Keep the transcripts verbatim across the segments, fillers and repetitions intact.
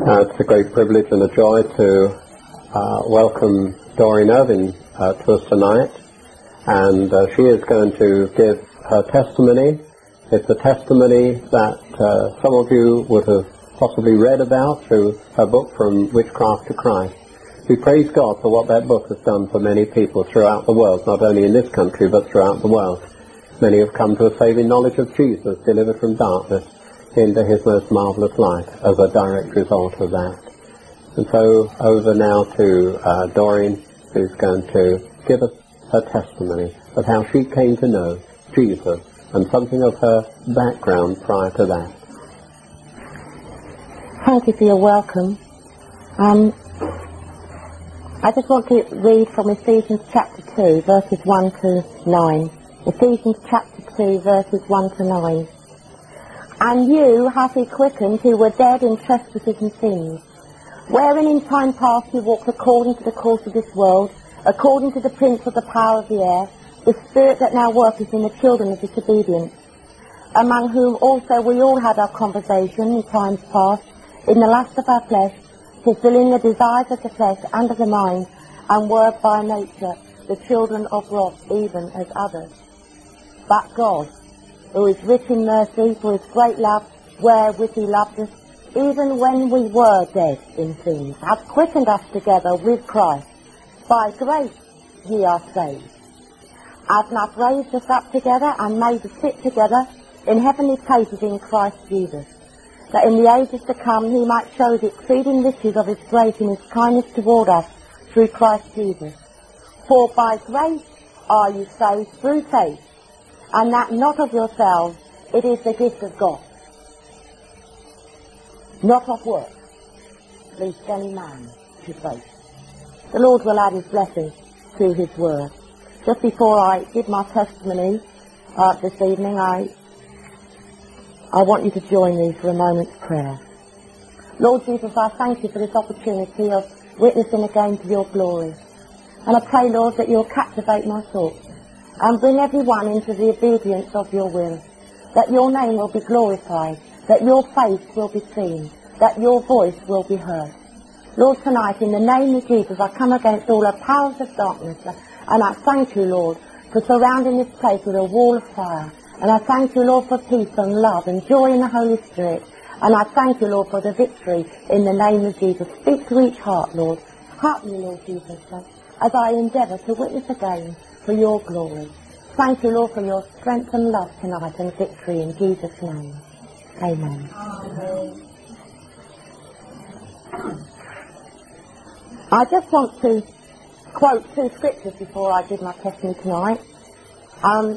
Uh, it's a great privilege and a joy to uh, welcome Doreen Irving uh, to us tonight, and uh, she is going to give her testimony. It's a testimony that uh, some of you would have possibly read about through her book, From Witchcraft to Christ. We praise God for what that book has done for many people throughout the world, not only in this country but throughout the world. Many have come to a saving knowledge of Jesus, delivered from darkness into his most marvelous light as a direct result of that. And so over now to uh, Doreen, who's going to give us her testimony of how she came to know Jesus and something of her background prior to that. Thank you for your welcome. Um, I just want to read from Ephesians chapter two, verses one to nine. Ephesians chapter two, verses one to nine. And you hath he quickened who were dead in trespasses and sins, wherein in time past you walked according to the course of this world, according to the prince of the power of the air, the spirit that now worketh in the children of disobedience, among whom also we all had our conversation in times past, in the lust of our flesh, fulfilling the desires of the flesh and of the mind, and were by nature the children of wrath, even as others. But God, who is rich in mercy, for his great love, wherewith he loved us, even when we were dead in sins, hath quickened us together with Christ. By grace ye are saved. Hath not raised us up together, and made us sit together in heavenly places in Christ Jesus, that in the ages to come he might show the exceeding riches of his grace in his kindness toward us through Christ Jesus. For by grace are you saved through faith, and that not of yourselves, it is the gift of God, not of works, lest any man should boast. The Lord will add his blessing to his word. Just before I give my testimony uh, this evening, I I want you to join me for a moment's prayer. Lord Jesus, I thank you for this opportunity of witnessing again to your glory. And I pray, Lord, that you'll captivate my thoughts and bring everyone into the obedience of your will, that your name will be glorified, that your face will be seen, that your voice will be heard. Lord, tonight, in the name of Jesus, I come against all the powers of darkness, and I thank you, Lord, for surrounding this place with a wall of fire. And I thank you, Lord, for peace and love and joy in the Holy Spirit. And I thank you, Lord, for the victory in the name of Jesus. Speak to each heart, Lord. Help me, Lord Jesus, as I endeavour to witness again for your glory. Thank you, Lord, for your strength and love tonight and victory in Jesus' name. Amen. Amen. I just want to quote two scriptures before I give my testimony tonight. Um,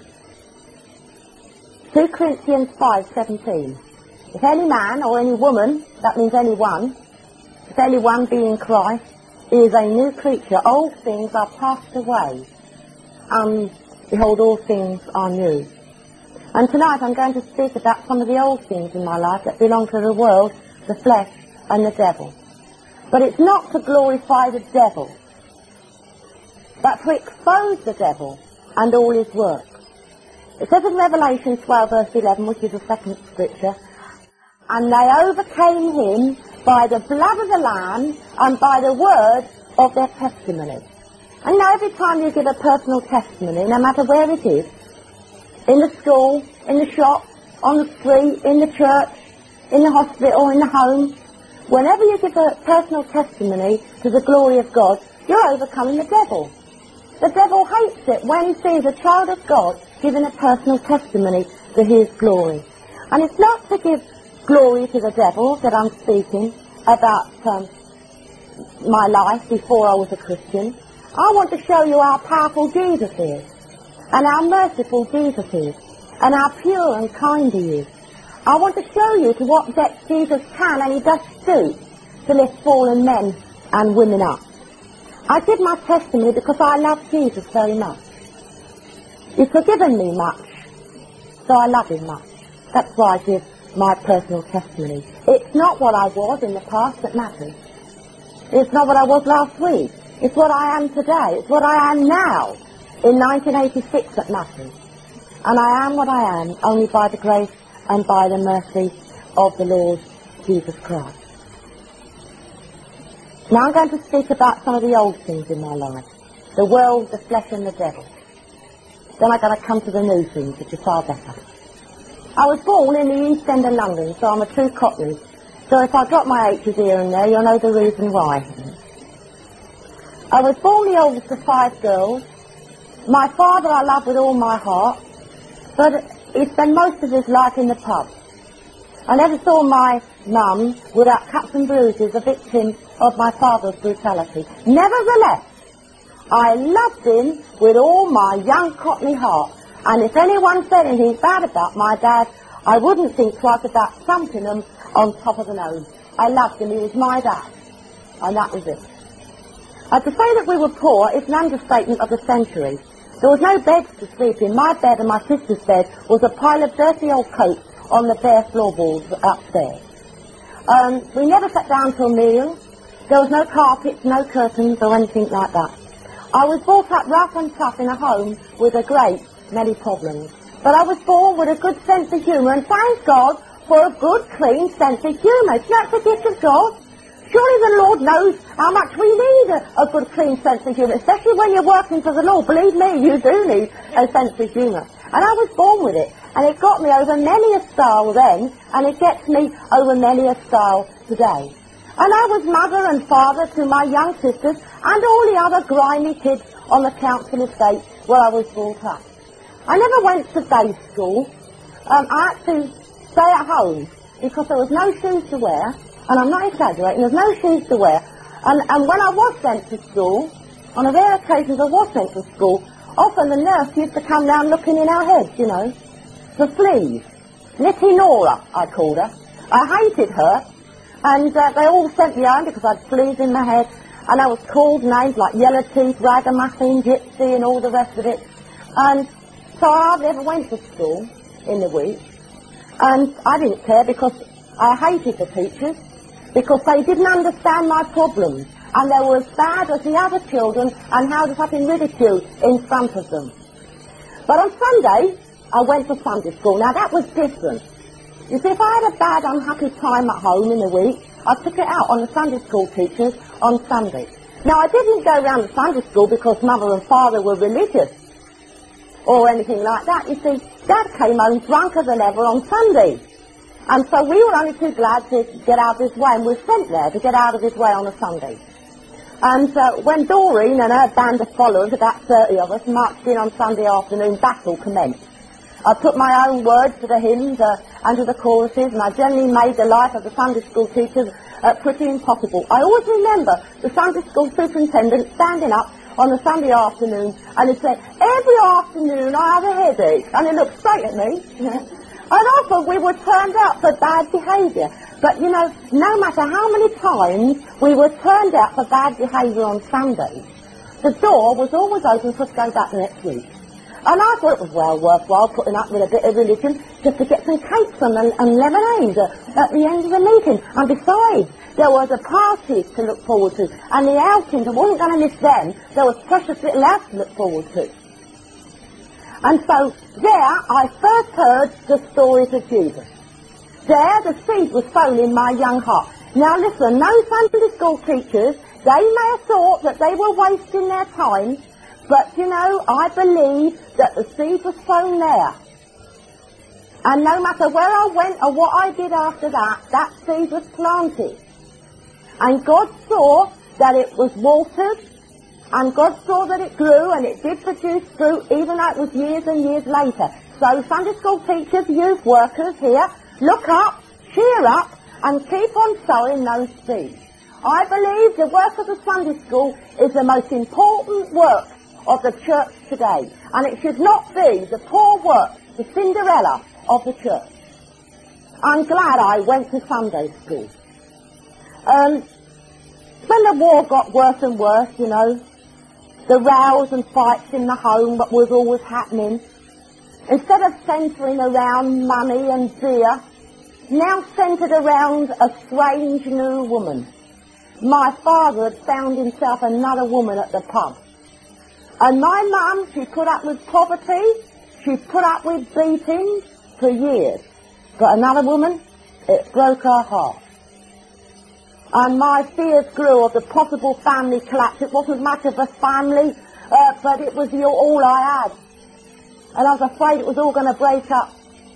two Corinthians five seventeen. If any man or any woman, that means anyone, if anyone be in Christ, he is a new creature. Old things are passed away, and behold, all things are new. And tonight I'm going to speak about some of the old things in my life that belong to the world, the flesh, and the devil. But it's not to glorify the devil, but to expose the devil and all his works. It says in Revelation twelve, verse eleven, which is the second scripture, and they overcame him by the blood of the Lamb and by the word of their testimony. And you know, every time you give a personal testimony, no matter where it is, in the school, in the shop, on the street, in the church, in the hospital, in the home, whenever you give a personal testimony to the glory of God, you're overcoming the devil. The devil hates it when he sees a child of God giving a personal testimony to his glory. And it's not to give glory to the devil that I'm speaking about um, my life before I was a Christian. I want to show you how powerful Jesus is, and how merciful Jesus is, and how pure and kind he is. I want to show you to what depth Jesus can and he does stoop to lift fallen men and women up. I give my testimony because I love Jesus very much. He's forgiven me much, so I love him much. That's why I give my personal testimony. It's not what I was in the past that matters. It's not what I was last week. It's what I am today. It's what I am now in nineteen eighty-six that matters. And I am what I am only by the grace and by the mercy of the Lord Jesus Christ. Now I'm going to speak about some of the old things in my life. The world, the flesh and the devil. Then I'm going to come to the new things, which are far better. I was born in the East End of London, so I'm a true Cockney. So if I drop my H's here and there, you'll know the reason why. I was born the oldest of five girls. My father I love with all my heart, but he spent most of his life in the pub. I never saw my mum without cuts and bruises, a victim of my father's brutality. Nevertheless, I loved him with all my young Cockney heart, and if anyone said anything bad about my dad, I wouldn't think twice about thumping them on top of the nose. I loved him, he was my dad, and that was it. Uh, to say that we were poor is an understatement of the century. There was no beds to sleep in. My bed and my sister's bed was a pile of dirty old coats on the bare floorboards upstairs. Um, we never sat down to a meal. There was no carpets, no curtains or anything like that. I was brought up rough and tough in a home with a great many problems. But I was born with a good sense of humour, and thank God for a good, clean sense of humour. That's the gift of God. Surely the Lord knows how much we need a, a good, clean sense of humour, especially when you're working for the Lord. Believe me, you do need a sense of humour. And I was born with it, and it got me over many a stile then, and it gets me over many a stile today. And I was mother and father to my young sisters and all the other grimy kids on the council estate where I was brought up. I never went to day school. Um, I had to stay at home because there was no shoes to wear. And I'm not exaggerating, there's no shoes to wear. And, and when I was sent to school, on a rare occasions I was sent to school, often the nurse used to come round looking in our heads, you know. The fleas. Nitty Nora, I called her. I hated her. And uh, they all sent me home because I had fleas in my head. And I was called names like Yellow Teeth, Ragamuffin, Gypsy and all the rest of it. And so I hardly ever went to school in the week. And I didn't care because I hated the teachers, because they didn't understand my problems, and they were as bad as the other children and held us up in ridicule in front of them. But on Sunday, I went to Sunday school. Now, that was different. You see, if I had a bad, unhappy time at home in the week, I took it out on the Sunday school teachers on Sunday. Now, I didn't go round to Sunday school because Mother and Father were religious or anything like that. You see, Dad came home drunker than ever on Sunday. And so we were only too glad to get out of his way, and we were sent there to get out of his way on a Sunday. And uh, when Doreen and her band of followers, about thirty of us, marched in on Sunday afternoon, battle commenced. I put my own words to the hymns uh, and to the choruses, and I generally made the life of the Sunday school teachers uh, pretty impossible. I always remember the Sunday school superintendent standing up on a Sunday afternoon, and he said, "Every afternoon I have a headache," and he looked straight at me. And often we were turned out for bad behaviour. But, you know, no matter how many times we were turned out for bad behaviour on Sunday, the door was always open for us to go back the next week. And I thought it was well worthwhile putting up with a bit of religion just to get some cakes and, and lemonade at the end of the meeting. And besides, there was a party to look forward to. And the outings, I wasn't going to miss them. There was precious little else to look forward to. And so there I first heard the stories of Jesus. There the seed was sown in my young heart. Now listen, no Sunday school teachers, they may have thought that they were wasting their time, but you know, I believe that the seed was sown there. And no matter where I went or what I did after that, that seed was planted. And God saw that it was watered, and God saw that it grew, and it did produce fruit, even though it was years and years later. So Sunday school teachers, youth workers here, look up, cheer up, and keep on sowing those seeds. I believe the work of the Sunday school is the most important work of the church today. And it should not be the poor work, the Cinderella of the church. I'm glad I went to Sunday school. Um, when the war got worse and worse, you know, the rows and fights in the home that was always happening, instead of centering around money and beer, now centered around a strange new woman. My father had found himself another woman at the pub. And my mum, she put up with poverty, she put up with beatings for years. But another woman, it broke her heart. And my fears grew of the possible family collapse. It wasn't much of a family, uh, but it was the, all I had. And I was afraid it was all going to break up.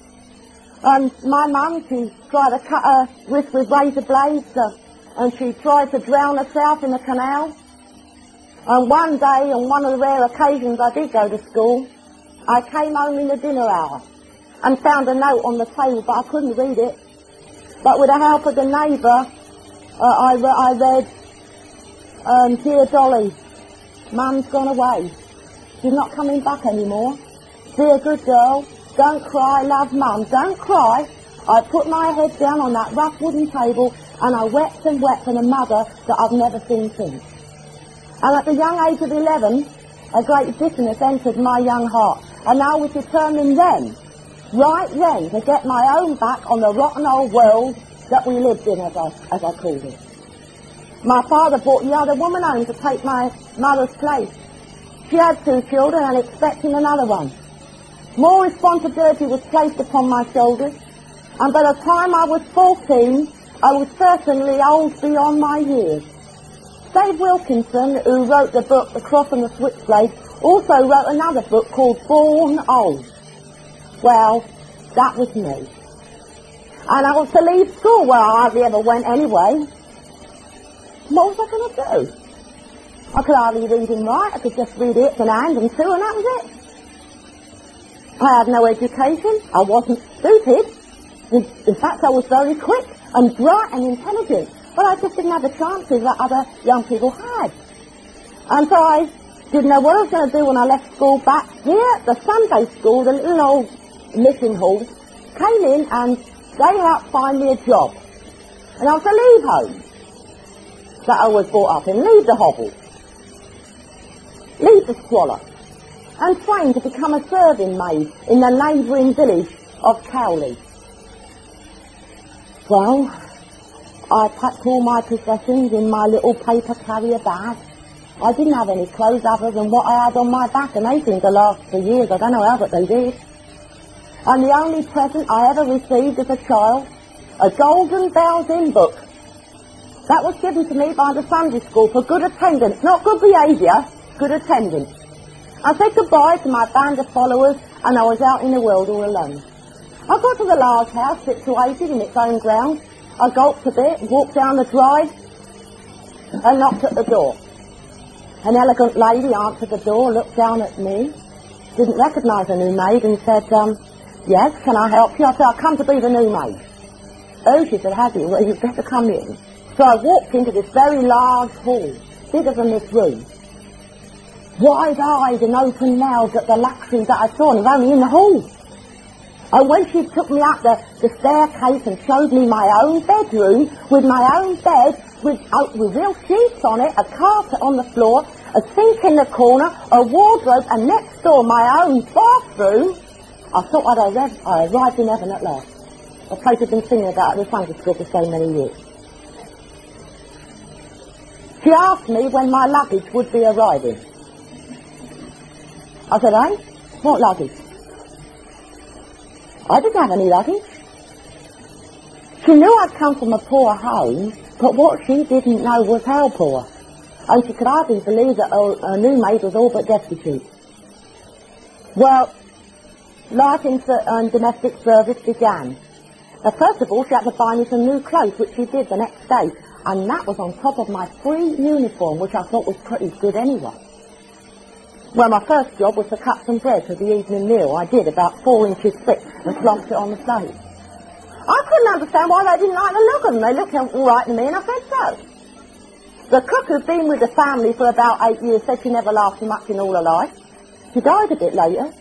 And my mum, she tried to cut her wrist with razor blades, uh, and she tried to drown herself in the canal. And one day, on one of the rare occasions I did go to school, I came home in the dinner hour and found a note on the table, but I couldn't read it. But with the help of the neighbour, uh, I, re- I read, um, Dear Dolly, Mum's gone away. She's not coming back anymore. Be a good girl. Don't cry, love Mum. Don't cry. I put my head down on that rough wooden table and I wept and wept for the mother that I've never seen since. And at the young age of eleven, a great bitterness entered my young heart. And I was determined then, right then, to get my own back on the rotten old world that we lived in, as I, as I called it. My father brought the other woman home to take my mother's place. She had two children and expecting another one. More responsibility was placed upon my shoulders, and by the time I was fourteen, I was certainly old beyond my years. Dave Wilkinson, who wrote the book The Cross and the Switchblade, also wrote another book called Born Old. Well, that was me. And I was to leave school where I hardly ever went anyway. What was I going to do? I could hardly read and write. I could just read it and hand and two, and that was it. I had no education. I wasn't stupid. In, in fact, I was very quick and bright and intelligent. But I just didn't have the chances that other young people had. And so I didn't know what I was going to do when I left school. Back here at the Sunday school, the little old mission hall, came in and they helped find me a job. And I was to leave home that I was brought up in, leave the hovel, leave the squalor, and train to become a serving maid in the neighbouring village of Cowley. Well, I packed all my possessions in my little paper carrier bag. I didn't have any clothes other than what I had on my back, and they seemed to last for years. I don't know how, but they did. And the only present I ever received as a child, a Golden Bells hymn book. That was given to me by the Sunday school for good attendance, not good behaviour, good attendance. I said goodbye to my band of followers, and I was out in the world all alone. I got to the large house situated in its own grounds. I gulped a bit, walked down the drive, and knocked at the door. An elegant lady answered the door, looked down at me, didn't recognise a new maid, and said, um, yes, can I help you? I said, I've come to be the new maid. Oh, she said, have you? Well, you'd better come in. So I walked into this very large hall, bigger than this room. Wide-eyed and open-mouthed at the luxury that I saw, and it was only in the hall. And when she took me up the, the staircase and showed me my own bedroom, with my own bed, with, uh, with real sheets on it, a carpet on the floor, a sink in the corner, a wardrobe, and next door my own bathroom, I thought I'd arrived, I arrived in heaven at last. A place I'd been singing about at the Sunday school for so many years. She asked me when my luggage would be arriving. I said, eh? What luggage? I didn't have any luggage. She knew I'd come from a poor home, but what she didn't know was how poor. And she could hardly believe that her, her new maid was all but destitute. Well, life in um, domestic service began. Now, first of all, she had to buy me some new clothes, which she did the next day. And that was on top of my free uniform, which I thought was pretty good anyway. Well, my first job was to cut some bread for the evening meal. I did, about four inches thick, and plonked it on the plate. I couldn't understand why they didn't like the look of them. They looked all right to me, and I said so. The cook who'd been with the family for about eight years said she never laughed much in all her life. She died a bit later.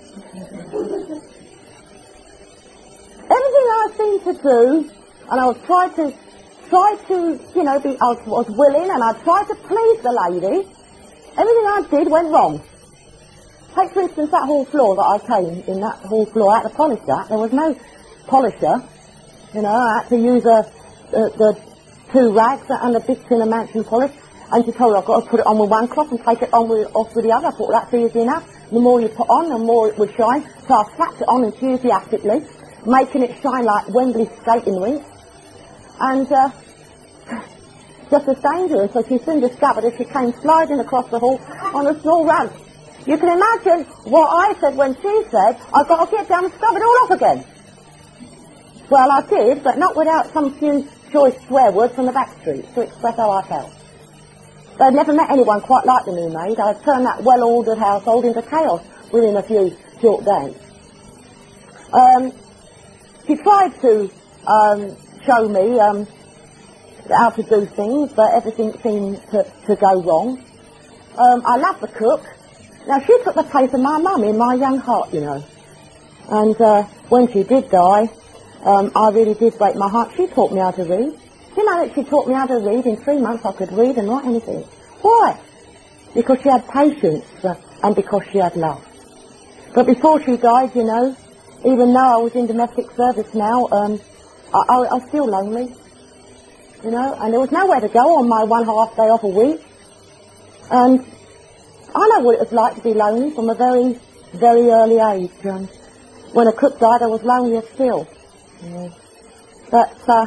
Everything I seemed to do, and I was trying to, try to, you know, be, I was, was willing, and I tried to please the lady. Everything I did went wrong. Take, for instance, that hall floor that I came in, that hall floor, I had to polish that. There was no polisher. You know, I had to use a, a, the two rags and a big tin of mansion polish. And she told me I've got to put it on with one cloth and take it on with, off with the other. I thought that's easy enough. The more you put on, the more it would shine. So I slapped it on enthusiastically, making it shine like Wembley skating rink. And uh, just as dangerous, so she soon discovered as she came sliding across the hall on a small ramp. You can imagine what I said when she said, I've got to get down and stop it all off again. Well, I did, but not without some few choice swear words from the back streets to express how I felt. I'd never met anyone quite like the new maid. I'd turned that well-ordered household into chaos within a few short days. Um, she tried to um, show me um, how to do things, but everything seemed to, to go wrong. Um, I love the cook. Now, she took the place of my mum in my young heart, you know. And uh, when she did die, um, I really did break my heart. She taught me how to read. You know that she taught me how to read. In three months I could read and write anything. Why? Because she had patience uh, and because she had love. But before she died, you know, even though I was in domestic service now, um, I, I, I was still lonely. You know, and there was nowhere to go on my one half day off a week. And I know what it was like to be lonely from a very, very early age. Um, when a cook died, I was lonelier still. You know. But uh,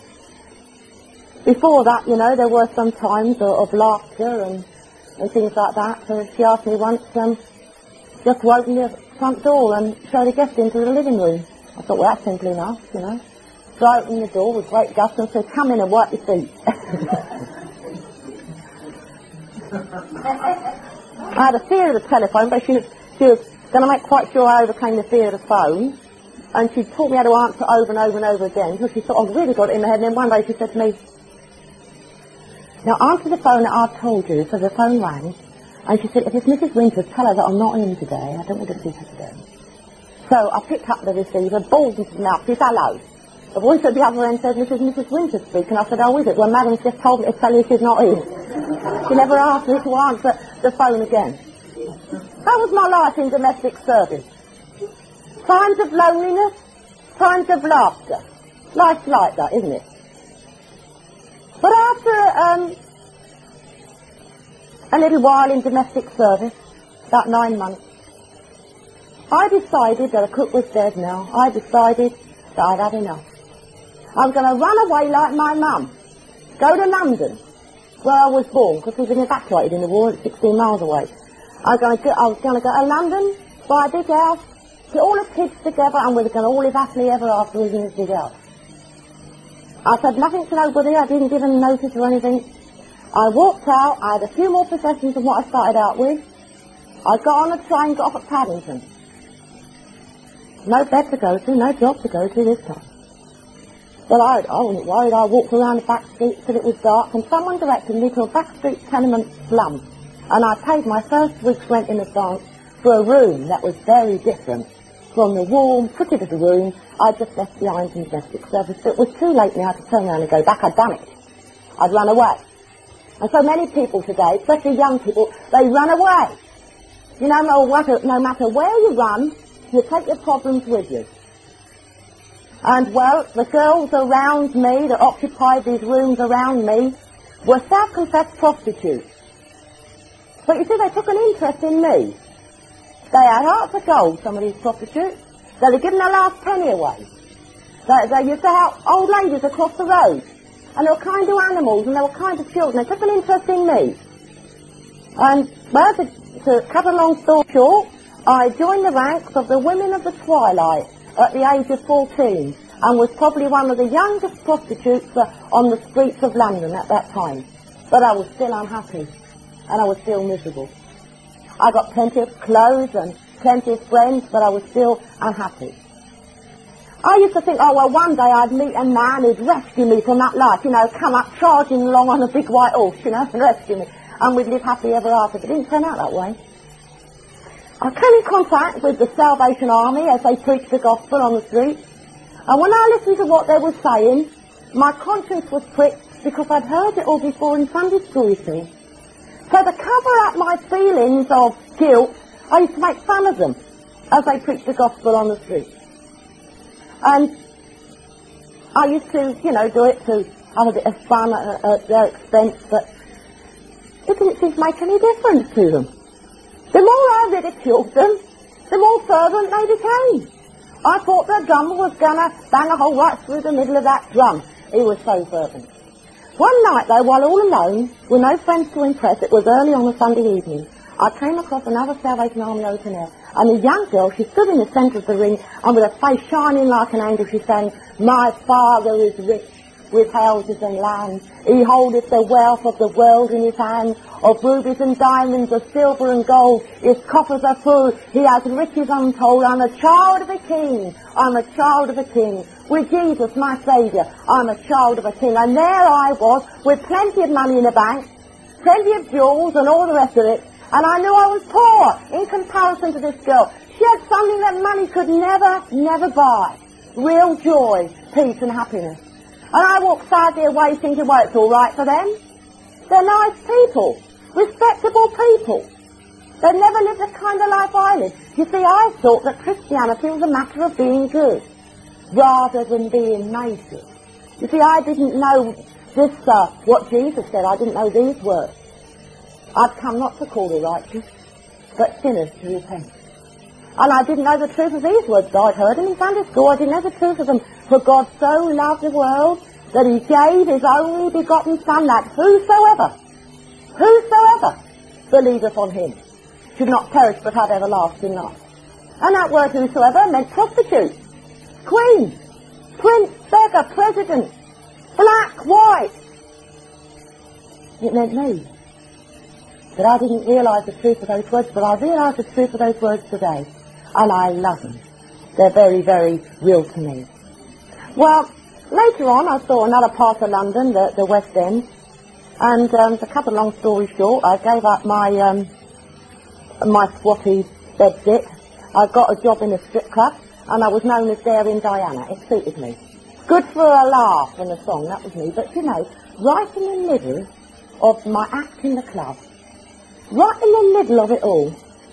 before that, you know, there were some times of, of laughter and, and things like that. So she asked me once um, just to open the front door and show the guests into the living room. I thought, well, that's simple enough, you know. So I opened the door with great gusto and said, come in and wipe your feet. I had a fear of the telephone, but she was, she was going to make quite sure I overcame the fear of the phone. And she taught me how to answer over and over and over again until she thought, I've really got it in my head. And then one day she said to me, now answer the phone that I've told you. So the phone rang. And she said, if it's Missus Winters, tell her that I'm not in today. I don't want to see her today. So I picked up the receiver, bawled into the mouth, she said, hello. The voice at the other end said, this is Missus Winters speaking. I said, oh, is it? Well, Madam's just told me to tell you she's not in. She never asked me to answer the phone again. That was my life in domestic service. Times of loneliness, times of laughter. Life's like that, isn't it? But after um, a little while in domestic service, about nine months, I decided that a cook was dead now. I decided that I'd had enough. I was going to run away like my mum, go to London, where I was born, because we'd been evacuated in the war at sixteen miles away. I was going to go, I was going to go to London, buy a big house, get all the kids together, and we were going to all live happily ever after in this big house. I said nothing to nobody. I didn't give them notice or anything. I walked out. I had a few more possessions than what I started out with. I got on a train, got off at Paddington. No bed to go to, no job to go to this time. Well, I, I wasn't worried. I walked around the back street till it was dark, and someone directed me to a back street tenement slum. And I paid my first week's rent in advance for a room that was very different from the warm, pretty little room I'd just left behind in domestic service. It was too late now to turn around and go back. I'd done it. I'd run away. And so many people today, especially young people, they run away. You know, no matter, no matter where you run, you take your problems with you. And, well, the girls around me that occupied these rooms around me were self-confessed prostitutes. But you see, they took an interest in me. They had hearts of gold, some of these prostitutes. They were giving their last penny away. They, they used to help old ladies across the road. And they were kind to animals, and they were kind to children. They took an interest in me. And, well, to, to cut a long story short, I joined the ranks of the women of the twilight at the age of fourteen, and was probably one of the youngest prostitutes uh, on the streets of London at that time. But I was still unhappy, and I was still miserable. I got plenty of clothes and plenty of friends, but I was still unhappy. I used to think, oh, well, one day I'd meet a man who'd rescue me from that life, you know, come up charging along on a big white horse, you know, and rescue me, and we'd live happily ever after. But it didn't turn out that way. I came in contact with the Salvation Army as they preached the gospel on the street, and when I listened to what they were saying, my conscience was pricked because I'd heard it all before in Sunday school, you see. So to cover up my feelings of guilt, I used to make fun of them as they preached the gospel on the street. And I used to, you know, do it to have a bit of fun at, at their expense, but it didn't seem to make any difference to them. The more I ridiculed them, the more fervent they became. I thought the drummer was going to bang a hole right through the middle of that drum. He was so fervent. One night, though, while all alone, with no friends to impress, it was early on a Sunday evening, I came across another Salvation Army open air, and a young girl, she stood in the centre of the ring, and with her face shining like an angel, she sang, "My Father is rich with houses and lands. He holdeth the wealth of the world in his hand. Of rubies and diamonds, of silver and gold, his coffers are full. He has riches untold. I'm a child of a king. I'm a child of a king. With Jesus, my Saviour, I'm a child of a king." And there I was, with plenty of money in the bank, plenty of jewels and all the rest of it. And I knew I was poor in comparison to this girl. She had something that money could never, never buy. Real joy, peace and happiness. And I walked sadly away thinking, well, it's all right for them. They're nice people, respectable people. They've never lived the kind of life I lived. You see, I thought that Christianity was a matter of being good, rather than being nice. You see, I didn't know this, uh, what Jesus said. I didn't know these words. I've come not to call the righteous, but sinners to repent. And I didn't know the truth of these words. I'd heard them in Sunday school. I didn't know the truth of them. For God so loved the world that he gave his only begotten Son, that whosoever, whosoever believeth on him should not perish but have everlasting life. And that word whosoever meant prostitute, queen, prince, beggar, president, black, white. It meant me. But I didn't realise the truth of those words, but I realise the truth of those words today. And I love them. They're very, very real to me. Well, later on I saw another part of London, the, the West End. And um, to cut a long story short, I gave up my um, my swatty bedsit. I got a job in a strip club, and I was known as Daring Diana. It suited me. Good for a laugh and a song, that was me. But you know, right in the middle of my act in the club, right in the middle of it all,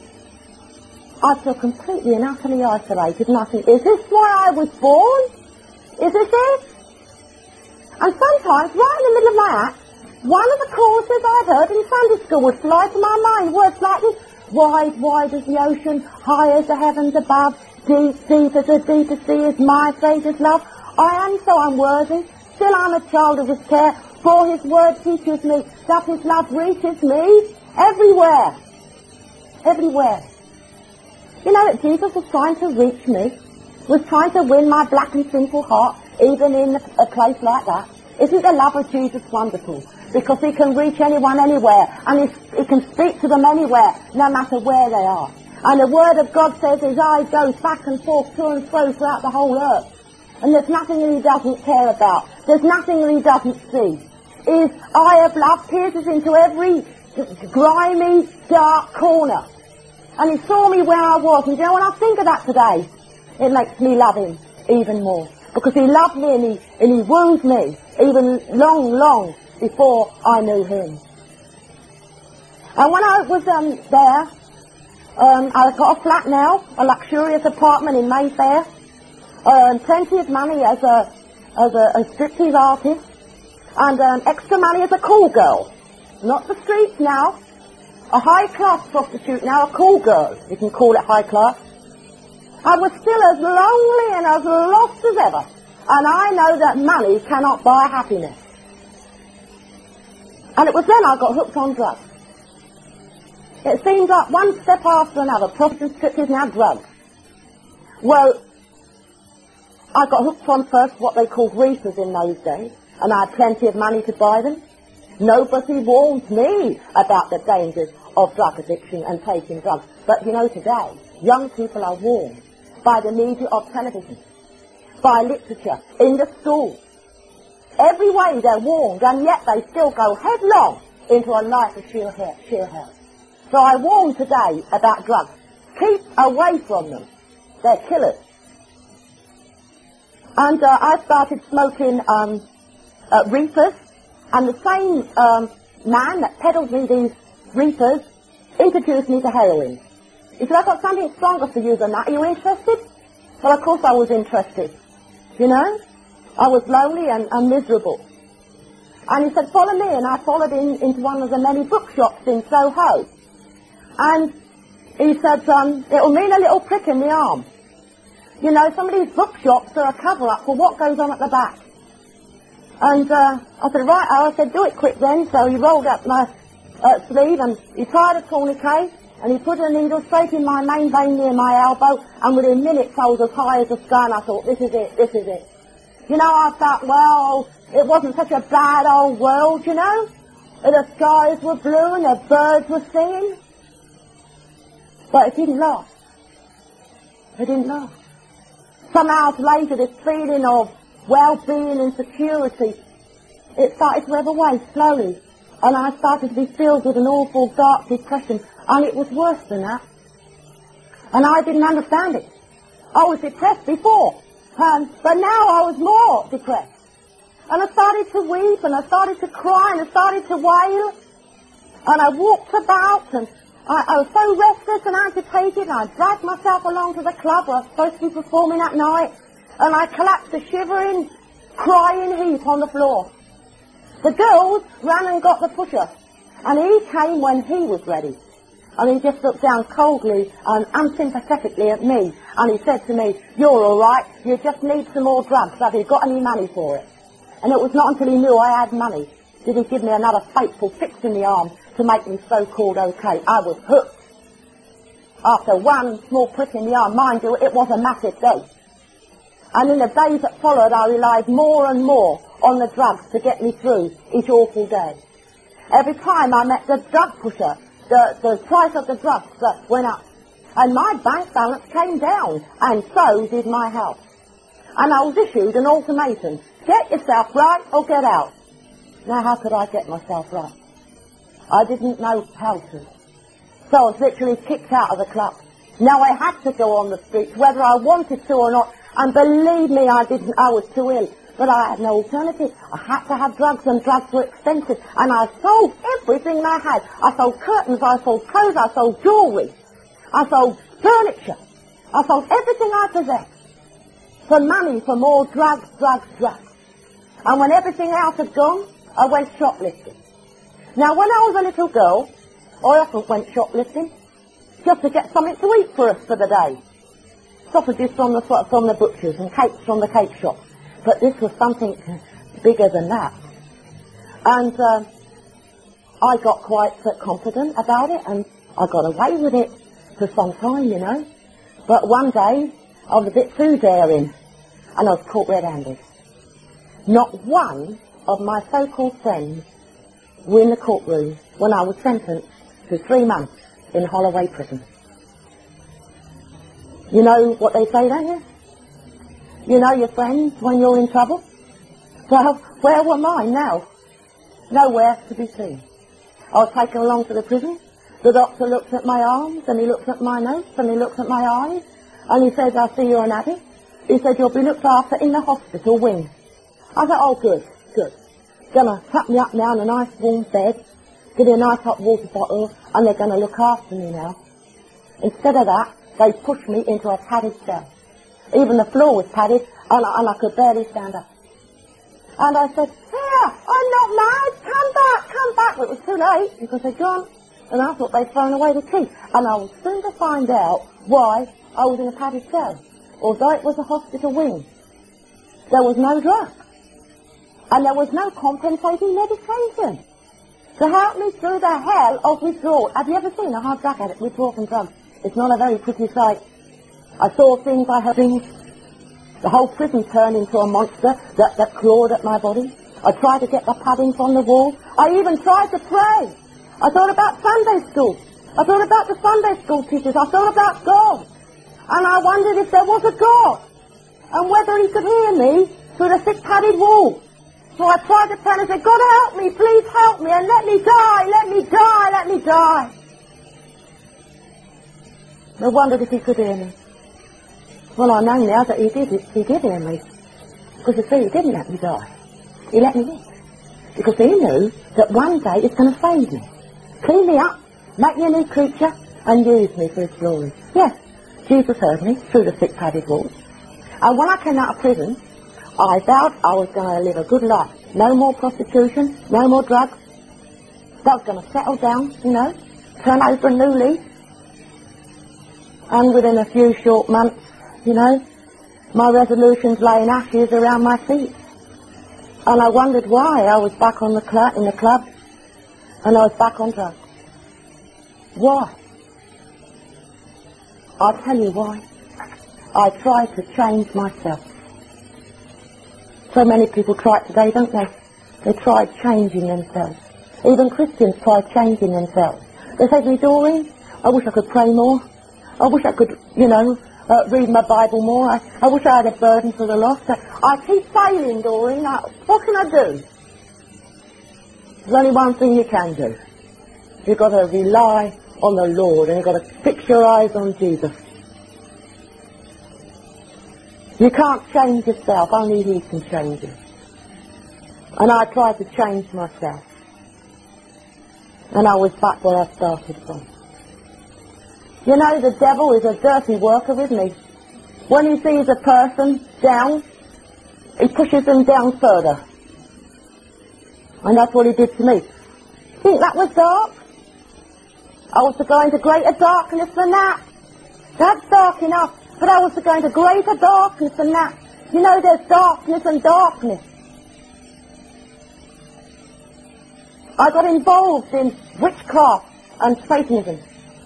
I feel completely and utterly isolated, and I think, is this why I was born? Is this it? And sometimes, right in the middle of my act, one of the choruses I'd heard in Sunday school would fly to my mind, words like this: wide, wide as the ocean, high as the heavens above, deep, deep as the deepest sea is my Saviour's love. I am so unworthy, still I'm a child of his care, for his word teaches me that his love reaches me everywhere. Everywhere. You know that Jesus was trying to reach me, was trying to win my black and sinful heart, even in a place like that. Isn't the love of Jesus wonderful? Because he can reach anyone anywhere, and he, he can speak to them anywhere, no matter where they are. And the word of God says his eye goes back and forth, to and fro throughout the whole earth. And there's nothing that he doesn't care about. There's nothing that he doesn't see. His eye of love pierces into every grimy, dark corner. And he saw me where I was. And you know, when I think of that today, it makes me love him even more. Because he loved me and he, and he wooed me even long, long before I knew him. And when I was um, there, um, I got a flat now, a luxurious apartment in Mayfair, um, plenty of money as a, as a, a striptease artist, and um, extra money as a call girl. Not the streets now. A high-class prostitute now, a call girl, you can call it high-class. I was still as lonely and as lost as ever. And I know that money cannot buy happiness. And it was then I got hooked on drugs. It seemed like one step after another, prostitutes, striptease, now drugs. Well, I got hooked on first what they called reefers in those days, and I had plenty of money to buy them. Nobody warned me about the dangers of drug addiction and taking drugs. But you know, today, young people are warned by the media of television, by literature, in the schools. Every way they're warned, and yet they still go headlong into a life of sheer hell. Sheer hell. So I warn today about drugs. Keep away from them. They're killers. And uh, I started smoking um, uh, reefers, and the same um, man that peddled me these reefers introduced me to heroin. He said, I've got something stronger for you than that. Are you interested? Well, of course I was interested. You know? I was lonely and, and miserable. And he said, follow me. And I followed him into one of the many bookshops in Soho. And he said, um, it'll mean a little prick in the arm. You know, some of these bookshops are a cover-up for what goes on at the back. And uh, I said, right, I said, do it quick then. So he rolled up my uh, sleeve and he tied a tourniquet and he put a needle straight in my main vein near my elbow, and within minutes I was as high as the sky, and I thought, this is it, this is it. You know, I thought, well, it wasn't such a bad old world, you know. The skies were blue and the birds were singing. But it didn't last. It didn't last. Some hours later, this feeling of well-being and security, it started to ebb away slowly. And I started to be filled with an awful dark depression. And it was worse than that. And I didn't understand it. I was depressed before. Um, but now I was more depressed. And I started to weep, and I started to cry, and I started to wail. And I walked about, and I, I was so restless and agitated, and I dragged myself along to the club where I was supposed to be performing that night. And I collapsed a shivering, crying heap on the floor. The girls ran and got the pusher, and he came when he was ready. And he just looked down coldly and unsympathetically at me, and he said to me, you're all right, you just need some more drugs. Have you got any money for it? And it was not until he knew I had money did he give me another fateful fix in the arm to make me so-called okay. I was hooked. After one small prick in the arm, mind you, it was a massive dose. And in the days that followed, I relied more and more on the drugs to get me through each awful day. Every time I met the drug pusher, the, the price of the drugs uh, went up. And my bank balance came down, and so did my house. And I was issued an ultimatum. Get yourself right or get out. Now, how could I get myself right? I didn't know how to. So I was literally kicked out of the club. Now, I had to go on the streets, whether I wanted to or not. And believe me, I didn't. I was too ill. But I had no alternative. I had to have drugs, and drugs were expensive. And I sold everything I had. I sold curtains, I sold clothes, I sold jewellery. I sold furniture. I sold everything I possessed. For money, for more drugs, drugs, drugs. And when everything else had gone, I went shoplifting. Now, when I was a little girl, I often went shoplifting just to get something to eat for us for the day. Sausages from the, from the butchers and cakes from the cake shop. But this was something bigger than that. And uh, I got quite uh, confident about it, and I got away with it for some time, you know. But one day, I was a bit too daring, and I was caught red-handed. Not one of my so-called friends were in the courtroom when I was sentenced to three months in Holloway Prison. You know what they say, don't you? You know your friends when you're in trouble? Well, where were mine now? Nowhere to be seen. I was taken along to the prison. The doctor looked at my arms, and he looked at my nose, and he looked at my eyes, and he said, I see you're an addict. He said, you'll be looked after in the hospital wing. I said, oh, good, good. Gonna tuck me up now in a nice warm bed, give me a nice hot water bottle, and they're gonna look after me now. Instead of that, they pushed me into a padded cell. Even the floor was padded, and I, and I could barely stand up. And I said, here, I'm not mad, come back, come back. But it was too late, because they'd gone, and I thought they'd thrown away the key. And I was soon to find out why I was in a padded cell. Although it was a hospital wing, there was no drug. And there was no compensating medication to help me through the hell of withdrawal. Have you ever seen a hard drug addict withdraw from drugs? It's not a very pretty sight. I saw things, I heard things. The whole prison turned into a monster that, that clawed at my body. I tried to get the padding from the wall. I even tried to pray. I thought about Sunday school. I thought about the Sunday school teachers. I thought about God. And I wondered if there was a God. And whether he could hear me through the thick padded wall. So I tried to pray and I said, God help me, please help me, and let me die, let me die, let me die. I wondered if he could hear me. Well, I know now that he did, he did hear me. Because you see, he didn't let me die. He let me live. Because he knew that one day it's going to save me. Clean me up, make me a new creature, and use me for his glory. Yes, Jesus heard me through the thick padded walls. And when I came out of prison, I vowed I was going to live a good life. No more prostitution, no more drugs. I was going to settle down, you know, turn over a new leaf. And within a few short months, you know, my resolutions lay in ashes around my feet. And I wondered why I was back on the cl- in the club, and I was back on drugs. Why? I'll tell you why. I tried to change myself. So many people try it today, don't they? They tried changing themselves. Even Christians try changing themselves. They say to me, Doreen, I wish I could pray more. I wish I could, you know, uh, read my Bible more. I, I wish I had a burden for the lost. I, I keep failing, Doreen. I, what can I do? There's only one thing you can do. You've got to rely on the Lord, and you've got to fix your eyes on Jesus. You can't change yourself, only He can change you. And I tried to change myself. And I was back where I started from. You know, the devil is a dirty worker, isn't he? When he sees a person down, he pushes them down further. And that's what he did to me. Think that was dark? I was to go into greater darkness than that. That's dark enough. But I was to go into greater darkness than that. You know, there's darkness and darkness. I got involved in witchcraft and Satanism.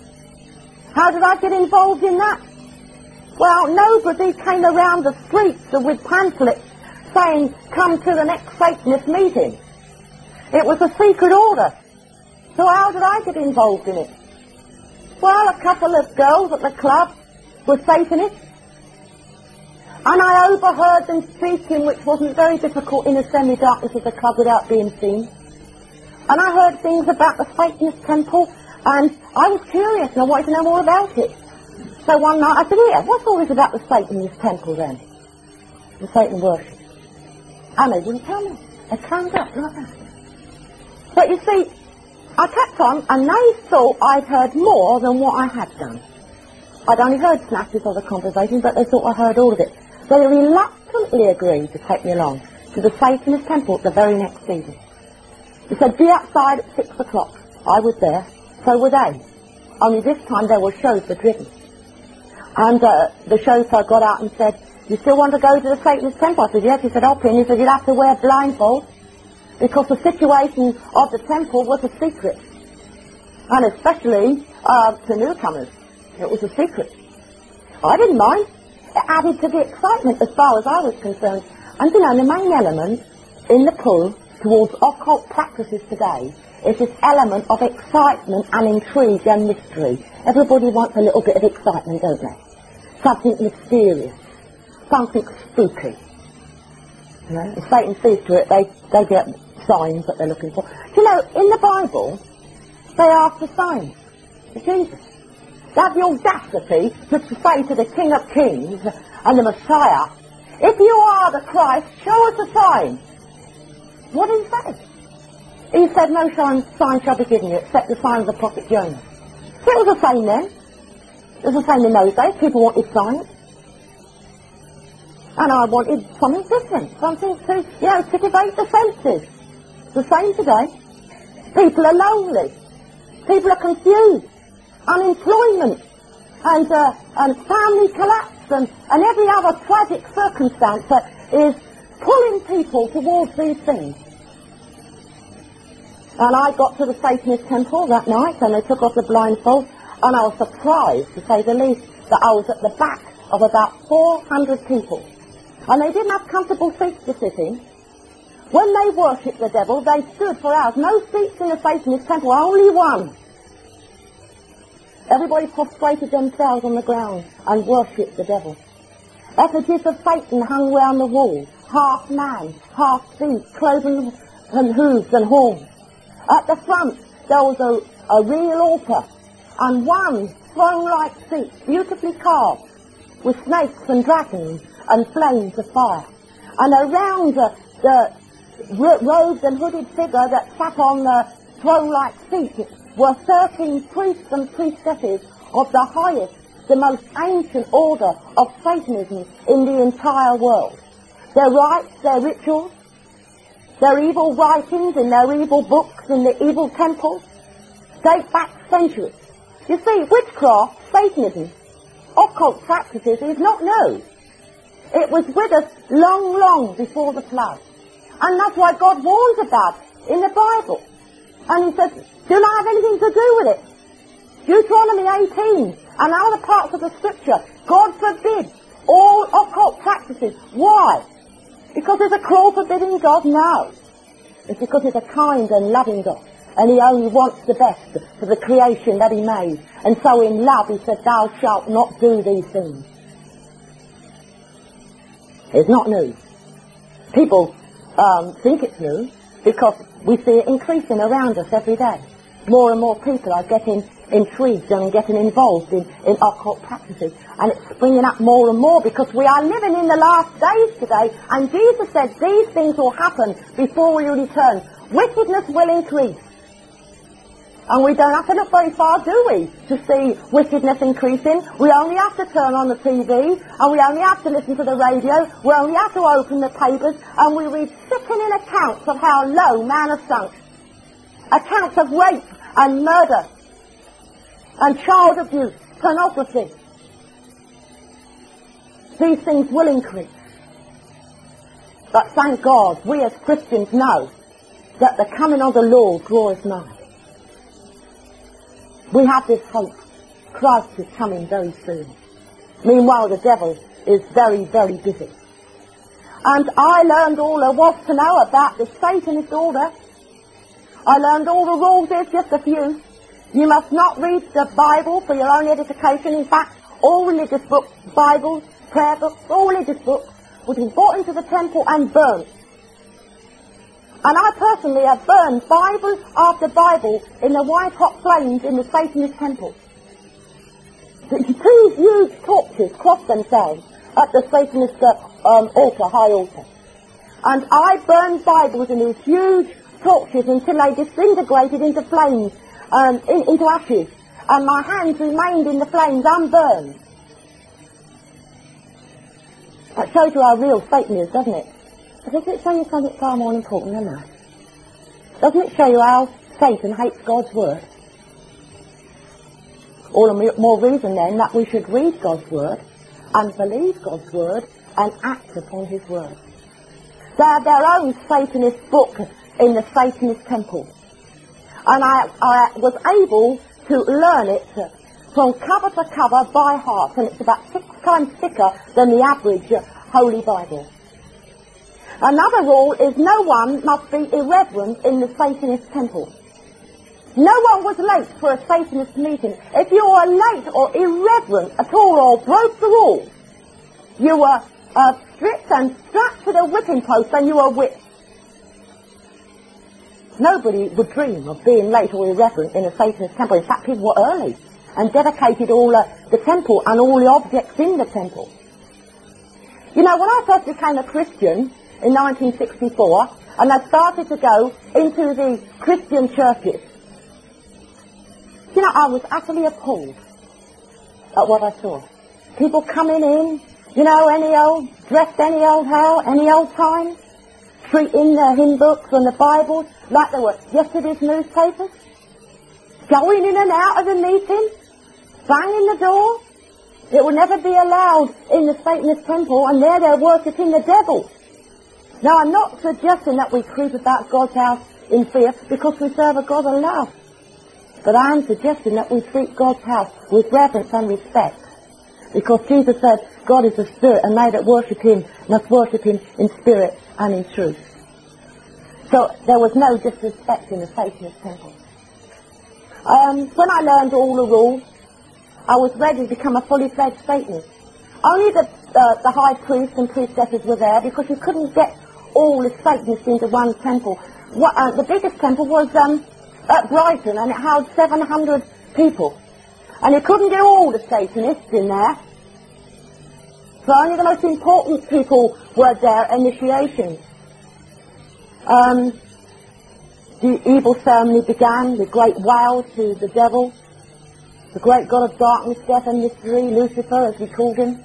How did I get involved in that? Well, nobody came around the streets with pamphlets saying, come to the next Satanist meeting. It was a secret order. So how did I get involved in it? Well, a couple of girls at the club were Satanists. And I overheard them speaking, which wasn't very difficult in the semi-darkness of the club without being seen. And I heard things about the Satanist temple, and I was curious and I wanted to know more about it. So one night I said, here, what's all this about the Satanist temple then? The Satan worship. And they wouldn't tell me. They climbed up like that. But you see, I kept on, and they thought I'd heard more than what I had done. I'd only heard snatches of the conversation, but they thought I heard all of it. They reluctantly agreed to take me along to the Satanist temple the very next evening. They said, be outside at six o'clock. I was there. So were they. Only this time there were chauffeurs driven. And uh, the chauffeur got out and said, you still want to go to the Satanist temple? I said, yes. He said, okay. And he said, you'd have to wear blindfolds because the situation of the temple was a secret. And especially uh, to newcomers. It was a secret. I didn't mind. It added to the excitement as far as I was concerned. And you know, the main element in the pull towards occult practices today is this element of excitement and intrigue and mystery. Everybody wants a little bit of excitement, don't they? Something mysterious. Something spooky. You know, if Satan sees to it, they, they get signs that they're looking for. You know, in the Bible, they ask for signs. For Jesus. They have the audacity to, to say to the King of Kings and the Messiah, if you are the Christ, show us a sign. What did he say? He said, no sign, sign shall be given you except the sign of the prophet Jonah. So it was the same then. It was the same in those days. People wanted signs. And I wanted something different. Something to, you know, titillate the senses. The same today. People are lonely. People are confused. Unemployment. And, uh, and family collapse. And, and every other tragic circumstance that is pulling people towards these things. And I got to the Satanist temple that night, and they took off the blindfold, and I was surprised, to say the least, that I was at the back of about four hundred people. And they didn't have comfortable seats to sit in. When they worshipped the devil, they stood for hours. No seats in the Satanist temple, only one. Everybody prostrated themselves on the ground and worshipped the devil. Effigies of Satan hung round the wall. Half man, half beast, cloven and hooves and horns. At the front, there was a, a real altar, and one throne-like seat, beautifully carved, with snakes and dragons and flames of fire. And around the, the ro- robed and hooded figure that sat on the throne-like seat were thirteen priests and priestesses of the highest, the most ancient order of Satanism in the entire world. Their rites, their rituals, their evil writings in their evil books in the evil temples date back centuries. You see, witchcraft, Satanism, occult practices is not new. It was with us long, long before the flood. And that's why God warns about it in the Bible. And he says, do not have anything to do with it. Deuteronomy eighteen and other parts of the scripture, God forbids all occult practices. Why? Because there's a cruel, forbidding God? No. It's because he's a kind and loving God. And he only wants the best for the creation that he made. And so in love he said, thou shalt not do these things. It's not new. People um, think it's new because we see it increasing around us every day. More and more people are getting intrigued and getting involved in, in occult practices. And it's springing up more and more because we are living in the last days today. And Jesus said these things will happen before we return. Wickedness will increase. And we don't have to look very far, do we, to see wickedness increasing? We only have to turn on the T V, and we only have to listen to the radio, we only have to open the papers, and we read sickening accounts of how low man has sunk. Accounts of rape and murder and child abuse, pornography. These things will increase. But thank God, we as Christians know that the coming of the Lord draws nigh. We have this hope. Christ is coming very soon. Meanwhile, the devil is very, very busy. And I learned all there was to know about the Satanist order. I learned all the rules. There's just a few. You must not read the Bible for your own edification. In fact, all religious books, Bibles, prayer books, all religious books, would be brought into the temple and burnt. And I personally have burned Bible after Bible in the white-hot flames in the Satanist temple. Two huge torches crossed themselves at the Satanist uh, um, altar, high altar. And I burned Bibles in these huge torches until they disintegrated into flames, um, in, into ashes. And my hands remained in the flames unburned. That shows you how real Satan is, doesn't it? But doesn't it show you something far more important than that? Doesn't it show you how Satan hates God's word? All the more reason then that we should read God's word and believe God's word and act upon his word. They have their own Satanist book in the Satanist temple. And I, I was able to learn it from cover to cover by heart, and it's about six times thicker than the average Holy Bible. Another rule is no one must be irreverent in the Satanist temple. No one was late for a Satanist meeting. If you were late or irreverent at all or broke the rules, you were uh, stripped and strapped to the whipping post and you were whipped. Nobody would dream of being late or irreverent in a Satanist temple. In fact, people were early and dedicated all uh, the temple and all the objects in the temple. You know, when I first became a Christian in nineteen sixty-four, and I started to go into the Christian churches, you know, I was utterly appalled at what I saw. People coming in, you know, any old, dressed any old how, any old time, treating the hymn books and the Bibles like they were yesterday's newspapers, going in and out of the meeting, banging the door. It will never be allowed in the Satanist temple, and there they're worshipping the devil. Now, I'm not suggesting that we creep about God's house in fear because we serve a God of love. But I am suggesting that we treat God's house with reverence and respect. Because Jesus said, God is a spirit, and they that worship him must worship him in spirit and in truth. So there was no disrespect in the Satanist temple. Um, when I learned all the rules, I was ready to become a fully fledged Satanist. Only the, uh, the high priests and priestesses were there because you couldn't get all the Satanists into one temple. What, uh, the biggest temple was um, at Brighton, and it held seven hundred people. And you couldn't get all the Satanists in there. So only the most important people were there, initiations. Um, the evil ceremony began, the great wail to the devil, the great god of darkness, death and mystery, Lucifer as we called him.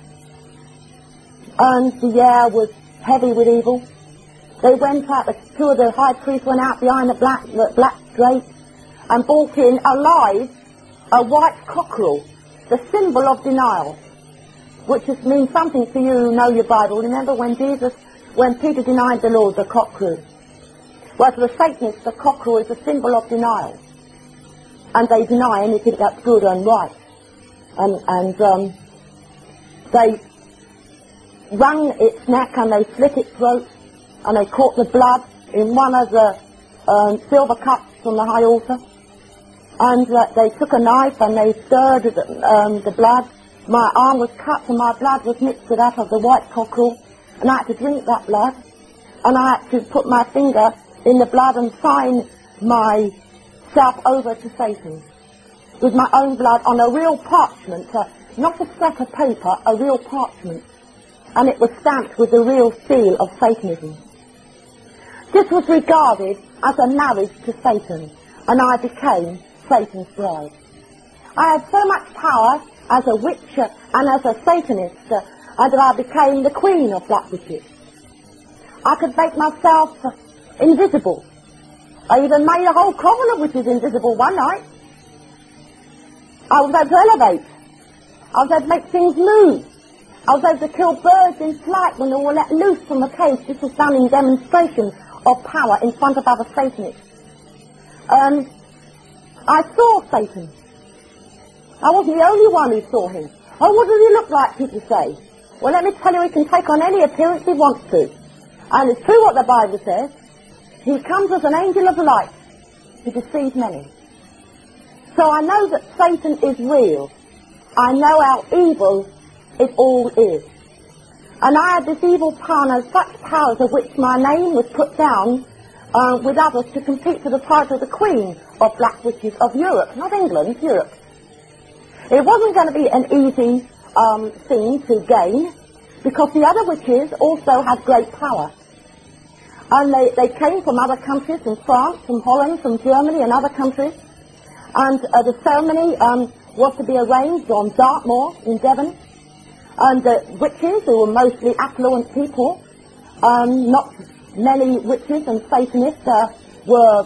And the air was heavy with evil. They went out, the two of the high priests went out behind the black, the black drapes and brought in alive a white cockerel, the symbol of denial, which just means something to you who know your Bible. Remember when Jesus when Peter denied the Lord, the cock crew. Well, for the Satanists, the cock crew is a symbol of denial. And they deny anything that's good and right. And, and um, they wrung its neck and they slit its throat and they caught the blood in one of the um, silver cups from the high altar. And uh, they took a knife and they stirred um, the blood. My arm was cut and my blood was mixed with that of the white cockerel. And I had to drink that blood. And I had to put my finger in the blood and sign myself over to Satan with my own blood on a real parchment, uh, not a scrap of paper, a real parchment. And it was stamped with the real seal of Satanism. This was regarded as a marriage to Satan, and I became Satan's bride. I had so much power as a witch uh, and as a Satanist uh, that I became the queen of black witches. I could make myself uh, invisible. I even made a whole coven of witches invisible one night. I was able to elevate. I was able to make things move. I was able to kill birds in flight when they were let loose from the cage. This was done in demonstration of power in front of other Satanists. Um, I saw Satan. I wasn't the only one who saw him. Oh, what does he look like, people say? Well, let me tell you, he can take on any appearance he wants to. And it's true what the Bible says. He comes as an angel of light to deceive many. So I know that Satan is real. I know how evil it all is. And I had this evil power and such powers of which my name was put down uh, with others to compete for the title of the Queen of Black Witches of Europe, not England, Europe. It wasn't going to be an easy um, thing to gain because the other witches also had great power. And they, they came from other countries, from France, from Holland, from Germany and other countries. And uh, the ceremony um, was to be arranged on Dartmoor in Devon. And the witches, who were mostly affluent people, um, not many witches and Satanists uh, were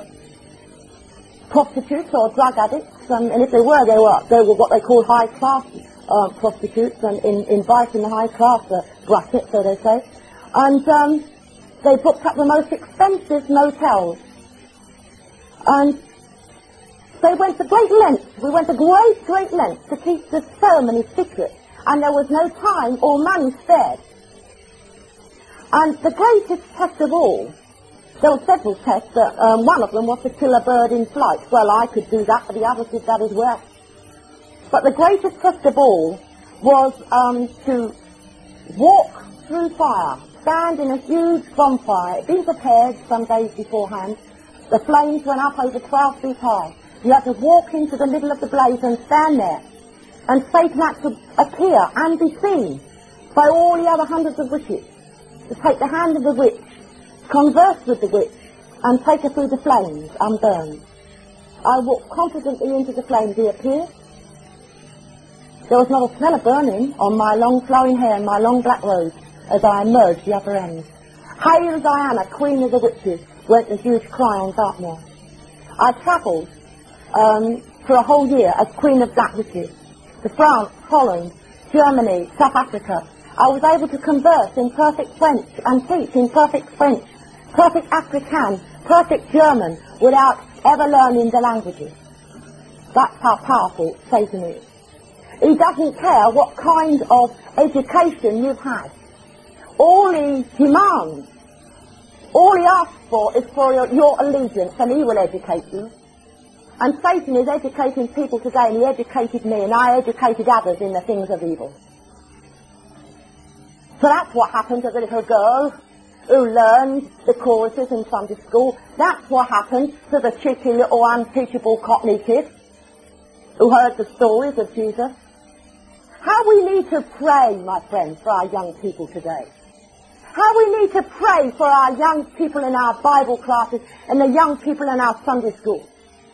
prostitutes or drug addicts. Um, and if they were, they were they were what they call high-class uh, prostitutes and in, inviting the high-class uh, bracket, so they say. And um, they booked up the most expensive motels. And they went to great lengths. We went to great, great lengths to keep the ceremony secret. And there was no time or money spared. And the greatest test of all, there were several tests. Uh, um, one of them was to kill a bird in flight. Well, I could do that, but the others did that as well. But the greatest test of all was um, to walk through fire, stand in a huge bonfire. It had been prepared some days beforehand. The flames went up over twelve feet high. You had to walk into the middle of the blaze and stand there. And Satan had to appear and be seen by all the other hundreds of witches to take the hand of the witch, converse with the witch, and take her through the flames unburned. I walked confidently into the flames. He appeared. There was not a smell of burning on my long flowing hair and my long black robes as I emerged the upper end. Hail Diana, Queen of the Witches, went the huge cry on Dartmoor. I travelled um, for a whole year as Queen of Black Witches to France, Holland, Germany, South Africa. I was able to converse in perfect French and teach in perfect French, perfect Afrikaans, perfect German, without ever learning the languages. That's how powerful Satan is. He doesn't care what kind of education you've had. All he demands, all he asks for is for your, your allegiance, and he will educate you. And Satan is educating people today, and he educated me, and I educated others in the things of evil. So that's what happened to the little girl who learned the choruses in Sunday school. That's what happened to the cheeky little unteachable Cockney kid who heard the stories of Jesus. How we need to pray, my friends, for our young people today. How we need to pray for our young people in our Bible classes and the young people in our Sunday school.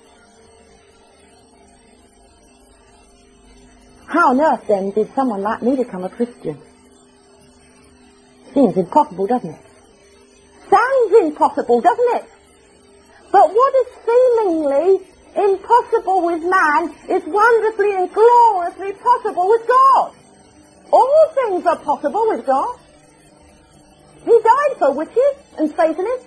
How on earth, then, did someone like me become a Christian? Seems impossible, doesn't it? Sounds impossible, doesn't it? But what is seemingly impossible with man is wonderfully and gloriously possible with God. All things are possible with God. He died for witches and Satanists.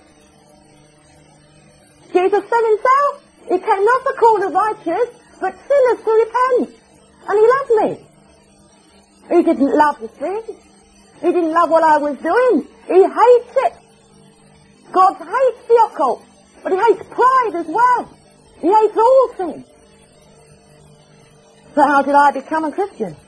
Jesus said himself, he came not to call the righteous, but sinners to repent. And he loved me. He didn't love the sin. He didn't love what I was doing. He hates it. God hates the occult, but he hates pride as well. He hates all sin. So how did I become a Christian?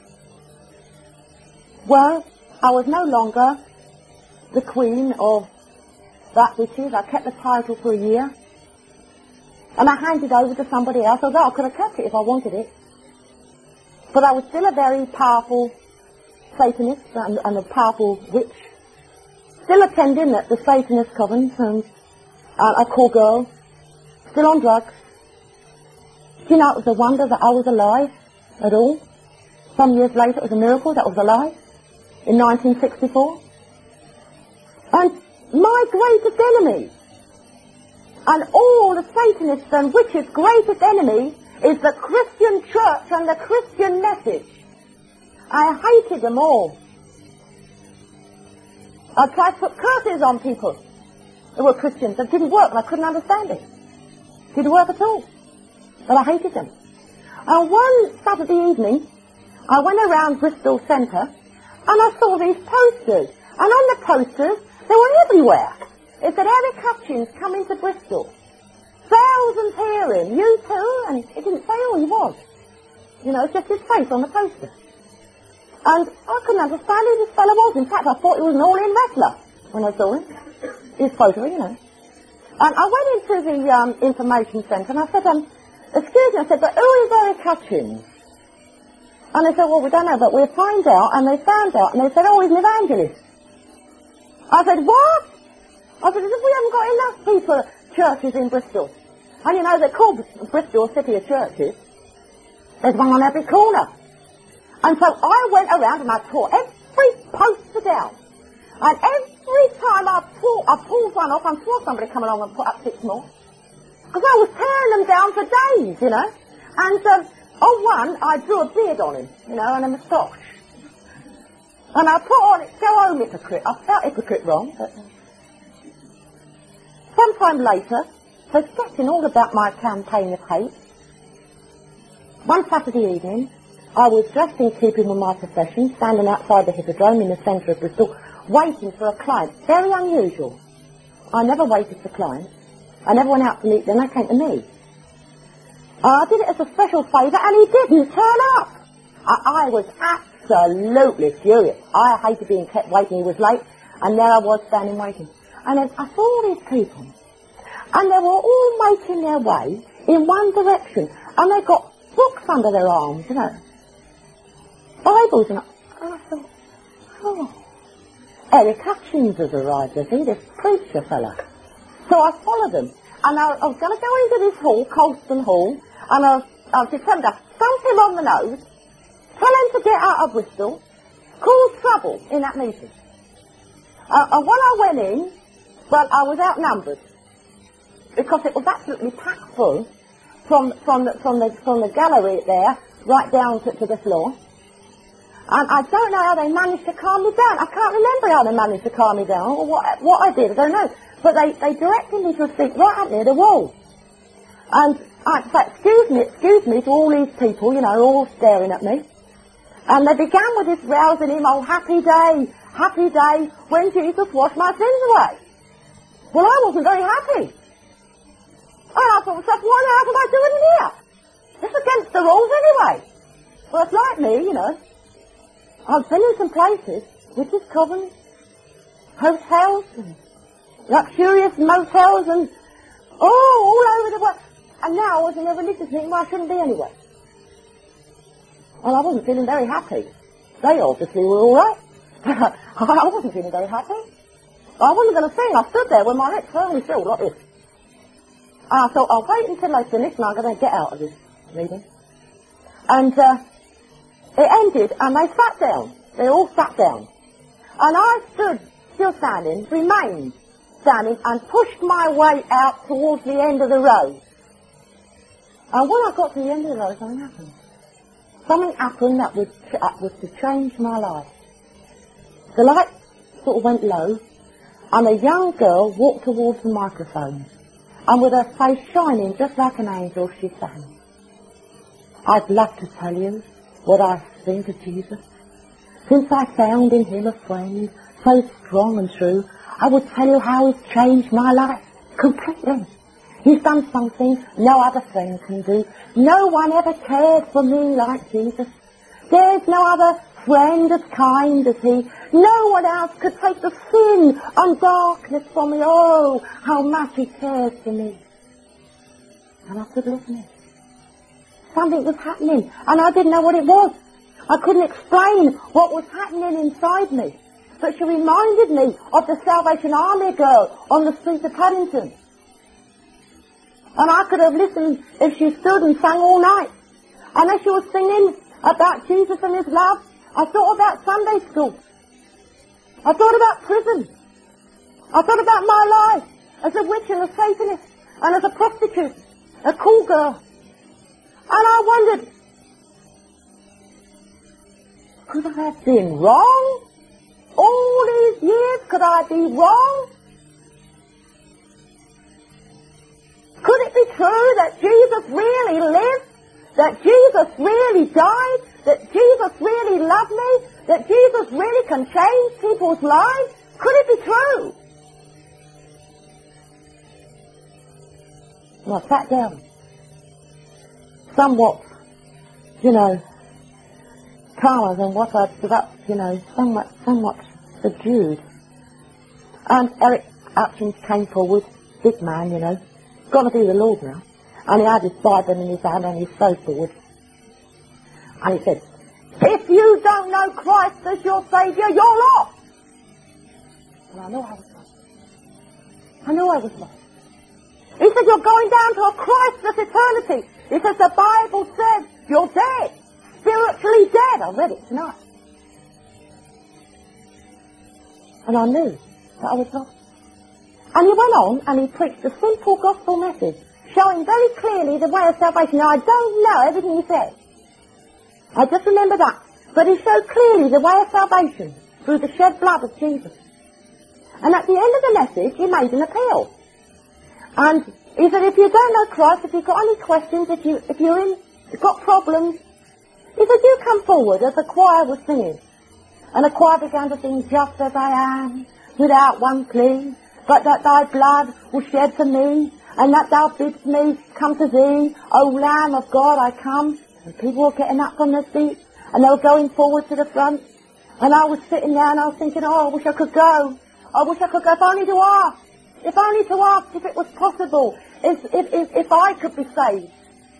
Well, I was no longer the queen of that which is. I kept the title for a year. And I handed over to somebody else, although I could have kept it if I wanted it. But I was still a very powerful Satanist and, and a powerful witch. Still attending the, the Satanist covens and uh, a call girl. Still on drugs. Do you know, it was a wonder that I was alive at all. Some years later, it was a miracle that I was alive. In nineteen sixty-four. And my greatest enemy, and all the Satanists and witches' greatest enemy, is the Christian church and the Christian message. I hated them all. I tried to put curses on people who were Christians. It didn't work, and I couldn't understand it. It didn't work at all. But I hated them. And one Saturday evening, I went around Bristol Centre, and I saw these posters. And on the posters, they were everywhere. It said, Eric Hutchins coming to Bristol. Thousands hear him, you too, and it didn't say who he was. You know, it's just his face on the poster. And I couldn't understand who this fellow was. In fact, I thought he was an all-in wrestler when I saw him. His photo, you know. And I went into the um, information centre and I said, um, excuse me, I said, but who is Eric Hutchins? And they said, well, we don't know, but we'll find out. And they found out, and they said, oh, he's an evangelist. I said, what? I said, as if we haven't got enough people, churches in Bristol. And you know, they're called Bristol City of Churches. There's one on every corner. And so I went around and I tore every poster down. And every time I pulled, I pulled one off, I saw somebody come along and put up six more. Because I was tearing them down for days, you know. And um, on one, I drew a beard on him, you know, and a moustache. And I put on it, go home hypocrite. I felt hypocrite wrong, but... Sometime later, forgetting all about my campaign of hate, one Saturday evening, I was dressed in keeping with my profession, standing outside the Hippodrome in the centre of Bristol, waiting for a client. Very unusual. I never waited for clients. I never went out to meet them, they came to me. I did it as a special favour, and he didn't turn up. I, I was absolutely furious. I hated being kept waiting. He was late, and there I was standing waiting. And then I saw all these people, and they were all making their way in one direction, and they got books under their arms, you know, Bibles, and I, and I thought, oh, Eric Hutchins has arrived, has he, this preacher fella. So I followed them, and I, I was going to go into this hall, Colston Hall, and I was, I was determined to thump him on the nose, tell him to get out of Bristol, cause trouble in that meeting. Uh, and when I went in, well, I was outnumbered, because it was absolutely packed full, from, from, the, from, the, from the gallery there, right down to, to the floor. And I don't know how they managed to calm me down. I can't remember how they managed to calm me down, or what, what I did, I don't know. But they, they directed me to a seat right up near the wall. And I said, excuse me, excuse me, to all these people, you know, all staring at me. And they began with this rousing him, oh, happy day, happy day, when Jesus washed my sins away. Well, I wasn't very happy. And I thought, what on earth am I doing in here? It's against the rules anyway. Well, it's like me, you know. I've been in some places, witches' covens, hotels, and luxurious motels, and oh, all over the world. And now I was in a religious meeting where I shouldn't be anyway. Well, I wasn't feeling very happy. They obviously were all right. I wasn't feeling very happy. I wasn't going to sing. I stood there with my lips firmly filled like this. And I thought, I'll wait until they finish and I'm going to get out of this meeting. And uh, it ended and they sat down. They all sat down. And I stood, still standing, remained standing and pushed my way out towards the end of the road. And when I got to the end of the road, something happened. Something happened that was, that was to change my life. The light sort of went low, and a young girl walked towards the microphone, and with her face shining just like an angel, she sang, "I'd love to tell you what I think of Jesus. Since I found in him a friend so strong and true, I would tell you how he's changed my life completely. He's done something no other friend can do. No one ever cared for me like Jesus. There's no other friend as kind as he. No one else could take the sin and darkness from me. Oh, how much he cares for me." And I stood listening. Something was happening, and I didn't know what it was. I couldn't explain what was happening inside me. But she reminded me of the Salvation Army girl on the street of Paddington. And I could have listened if she stood and sang all night. And as she was singing about Jesus and his love, I thought about Sunday school. I thought about prison. I thought about my life as a witch and a Satanist and as a prostitute, a cool girl. And I wondered, could I have been wrong? All these years, could I be wrong? Could it be true that Jesus really lived? That Jesus really died? That Jesus really loved me? That Jesus really can change people's lives? Could it be true? And I sat down, somewhat, you know, calmer than what I'd stood up, you know, somewhat, somewhat subdued. And Eric Hutchins came forward, big man, you know, going to be the Lord now. And he had his Bible in his hand and he strode forward. And he said, "If you don't know Christ as your Saviour, you're lost." And I knew I was lost. I knew I was lost. He said, "You're going down to a Christless eternity." He says, "The Bible says you're dead, spiritually dead." I read it tonight. And I knew that I was lost. And he went on and he preached a simple gospel message, showing very clearly the way of salvation. Now, I don't know everything he said. I just remember that. But he showed clearly the way of salvation through the shed blood of Jesus. And at the end of the message, he made an appeal. And he said, if you don't know Christ, if you've got any questions, if, you, if you're in, you've got problems, he said, you come forward as the choir was singing. And the choir began to sing, "Just as I am, without one plea, but that thy blood was shed for me, and that thou bidst me come to thee, O Lamb of God, I come." And people were getting up from their seats, and they were going forward to the front. And I was sitting there, and I was thinking, oh, I wish I could go. I wish I could go, if only to ask. If only to ask if it was possible, if, if, if, if I could be saved.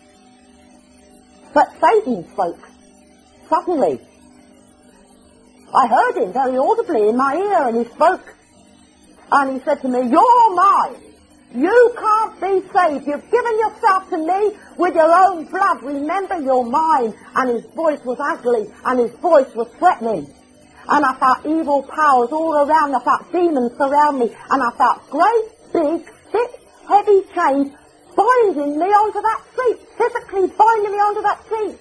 But Satan spoke. Suddenly. I heard him very audibly in my ear, and he spoke. And he said to me, "You're mine. You can't be saved. You've given yourself to me with your own blood. Remember, you're mine." And his voice was ugly, and his voice was threatening. And I felt evil powers all around me. I felt demons surround me. And I felt great, big, thick, heavy chains binding me onto that seat, physically binding me onto that seat.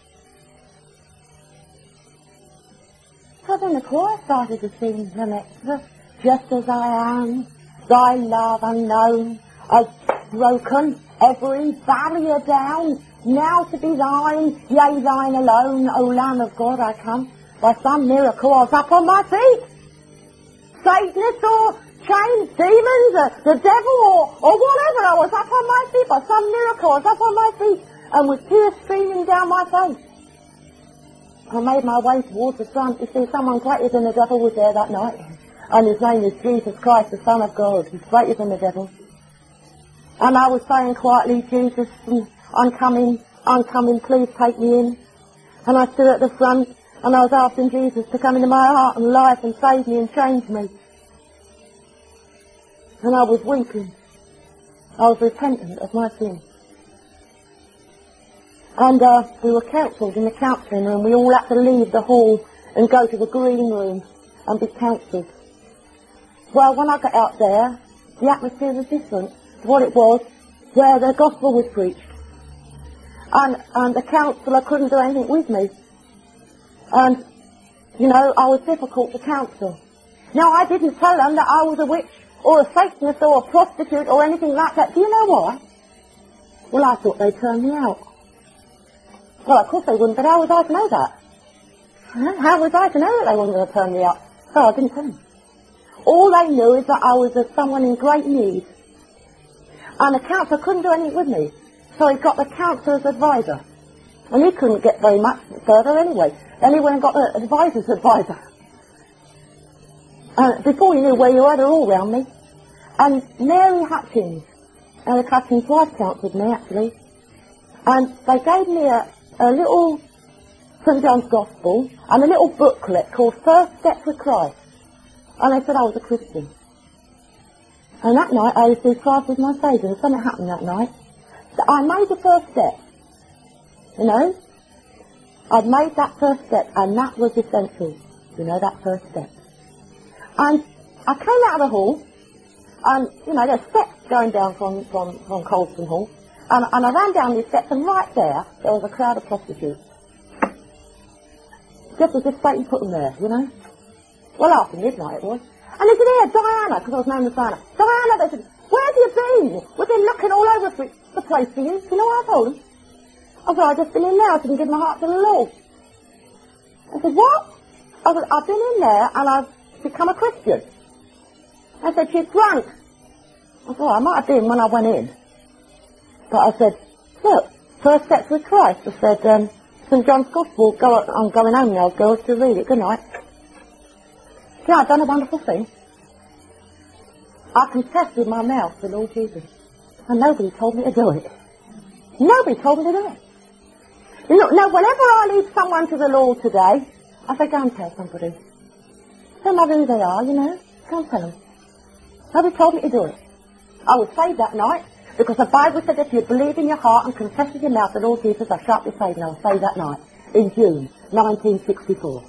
So then the choir started to sing the next verse. "Just as I am, thy love unknown has broken every barrier down, now to be thine, yea, thine alone, O Lamb of God, I come. By some miracle I was up on my feet. Satanists or chains, demons, uh, the devil or, or whatever, I was up on my feet. By some miracle I was up on my feet, and with tears streaming down my face. I made my way towards the front. You see, someone greater than the devil was there that night. And his name is Jesus Christ, the Son of God. He's greater than the devil. And I was saying quietly, "Jesus, I'm coming, I'm coming, please take me in." And I stood at the front, and I was asking Jesus to come into my heart and life and save me and change me. And I was weeping. I was repentant of my sin. And uh, we were counselled in the counselling room. We all had to leave the hall and go to the green room and be counselled. Well, when I got out there, the atmosphere was different to what it was where the gospel was preached. And, and the counsellor couldn't do anything with me. And, you know, I was difficult to counsel. Now, I didn't tell them that I was a witch or a Satanist or a prostitute or anything like that. Do you know why? Well, I thought they'd turn me out. Well, of course they wouldn't, but how was I to know that? Huh? How was I to know that they weren't going to turn me out? So I didn't tell them. All they knew is that I was a, someone in great need. And the counsellor couldn't do anything with me. So he got the counsellor's advisor. And he couldn't get very much further anyway. Then he went and got the advisor's advisor. And before you knew where you were, they were all round me. And Mary Hutchins, Eric Hutchins' wife, counselled me, actually. And they gave me a, a little Saint John's Gospel and a little booklet called First Steps with Christ. And they said I was a Christian. And that night I received Christ as my Saviour. And something happened that night. So I made the first step. You know? I'd made that first step, and that was essential. You know, that first step. And I came out of the hall, and, you know, there's steps going down from, from, from Colston Hall. And, and I ran down these steps, and right there, there was a crowd of prostitutes. Just as if Satan put them there, you know? Well, after midnight it was. And they said, here, Diana, because I was known as Diana. Diana, they said, where have you been? We've been looking all over for the place for you. You know what I told them? I said, I've just been in there. I didn't give my heart to the Lord. I said, what? I said, I've been in there and I've become a Christian. I said, she's drunk. I said, well, I might have been when I went in. But I said, look, first steps with Christ. I said, um, Saint John's Gospel, go, I'm going home now, girls, to read it. Good night. Yeah, I've done a wonderful thing. I confessed with my mouth the Lord Jesus. And nobody told me to do it. Nobody told me to do it. Look, now, whenever I lead someone to the Lord today, I say, go and tell somebody. Don't matter who they are, you know. Go and tell them. Nobody told me to do it. I was saved that night, because the Bible said if you believe in your heart and confess with your mouth the Lord Jesus, I shall be saved. And I was saved that night, in June nineteen sixty-four.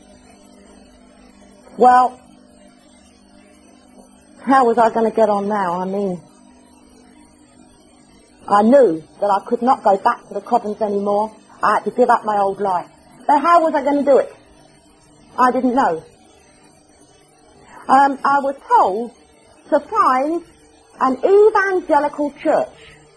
Well, how was I going to get on now? I mean, I knew that I could not go back to the Cobbins anymore. I had to give up my old life. But how was I going to do it? I didn't know. Um, I was told to find an evangelical church.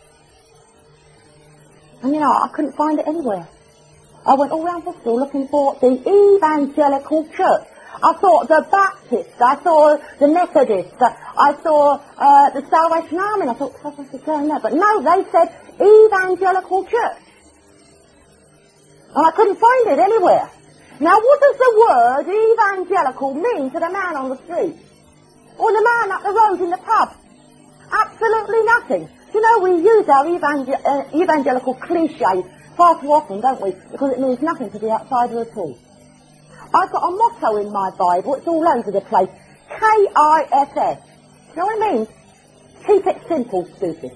And you know, I couldn't find it anywhere. I went all around Bristol looking for the evangelical church. I saw the Baptist, I saw the Methodist, I saw uh, the Salvation Army, and I thought, I was going there. But no, they said evangelical church. And I couldn't find it anywhere. Now, what does the word evangelical mean to the man on the street? Or the man up the road in the pub? Absolutely nothing. You know, we use our evangel- uh, evangelical cliches far too often, don't we? Because it means nothing to the outsider at all. I've got a motto in my Bible, it's all over the place. K I S S. You know what I mean? Keep it simple, stupid.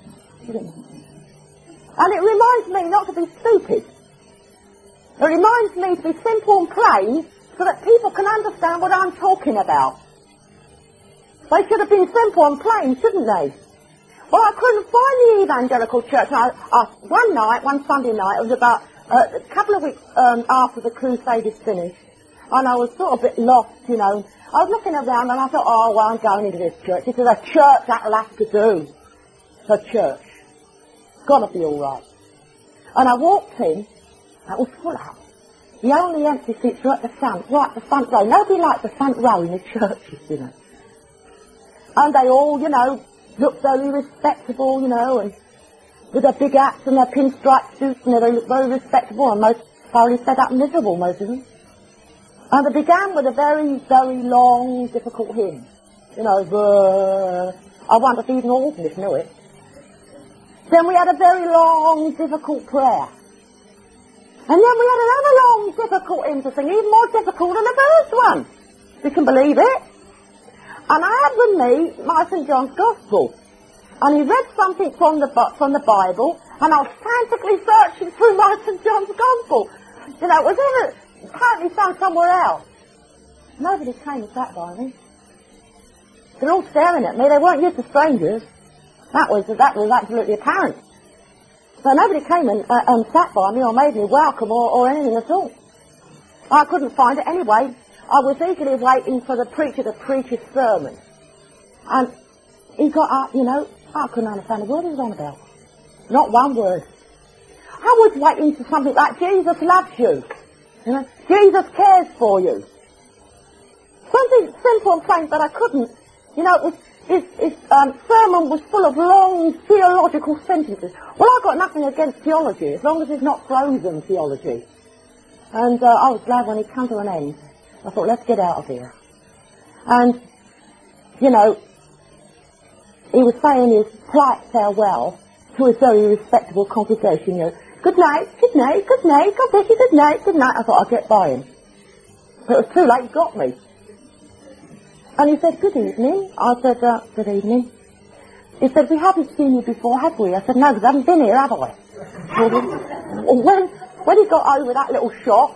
And it reminds me not to be stupid. It reminds me to be simple and plain so that people can understand what I'm talking about. They should have been simple and plain, shouldn't they? Well, I couldn't find the evangelical church. I, I, one night, one Sunday night, it was about uh, a couple of weeks um, after the crusade is finished, and I was sort of a bit lost, you know. I was looking around and I thought, oh, well, I'm going into this church. This is a church, that'll have to do. It's a church. It's got to be all right. And I walked in, that was full up. The only empty seats were at the front, right at the front row. Nobody likes the front row in the churches, you know. And they all, you know, looked very respectable, you know, and with their big hats and their pinstripe suits, and they looked very respectable, and most thoroughly fed up and miserable, most of them. And they began with a very, very long, difficult hymn. You know, the... I wonder if even Alderness knew it. Then we had a very long, difficult prayer. And then we had another long, difficult hymn to sing, even more difficult than the first one. You can believe it. And I had with me my Saint John's Gospel. And he read something from the from the Bible, and I was frantically searching through my Saint John's Gospel. You know, it was in a, apparently found somewhere else. Nobody came and sat by me. They're all staring at me. They weren't used to strangers. That was that was absolutely apparent. So nobody came and, uh, and sat by me or made me welcome or, or anything at all. I couldn't find it anyway. I was eagerly waiting for the preacher to preach his sermon. And he got up, you know, I couldn't understand a word he was on about. Not one word. I was waiting for something like, Jesus loves you. You know, Jesus cares for you. Something simple and plain, but I couldn't. You know, it was, his, his um, sermon was full of long theological sentences. Well, I've got nothing against theology, as long as it's not frozen theology. And uh, I was glad when it came to an end. I thought, let's get out of here. And, you know, he was saying his polite farewell to his very respectable congregation, you know, good night, good night, good night, God bless you, good night, good night. I thought I'd get by him. But it was too late, he got me. And he said, good evening. I said, uh, good evening. He said, we haven't seen you before, have we? I said, no, because I haven't been here, have I? when, when he got over that little shock,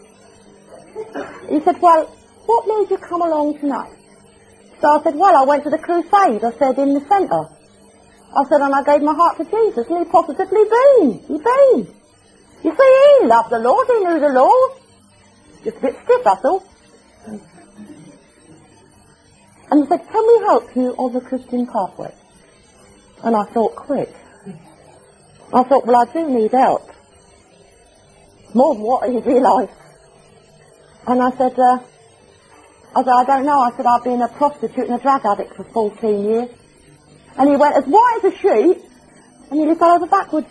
he said, well, what made you come along tonight? So I said, well, I went to the crusade, I said, in the centre. I said, and I gave my heart to Jesus, and he positively been. He been. You see, he loved the Lord, he knew the Lord. Just a bit stiff, that's all. And he said, can we help you on the Christian pathway? And I thought, quick. I thought, well, I do need help. More than what he realised. And I said, uh, I said, I don't know. I said, I've been a prostitute and a drug addict for fourteen years. And he went as white as a sheet, and he fell over backwards.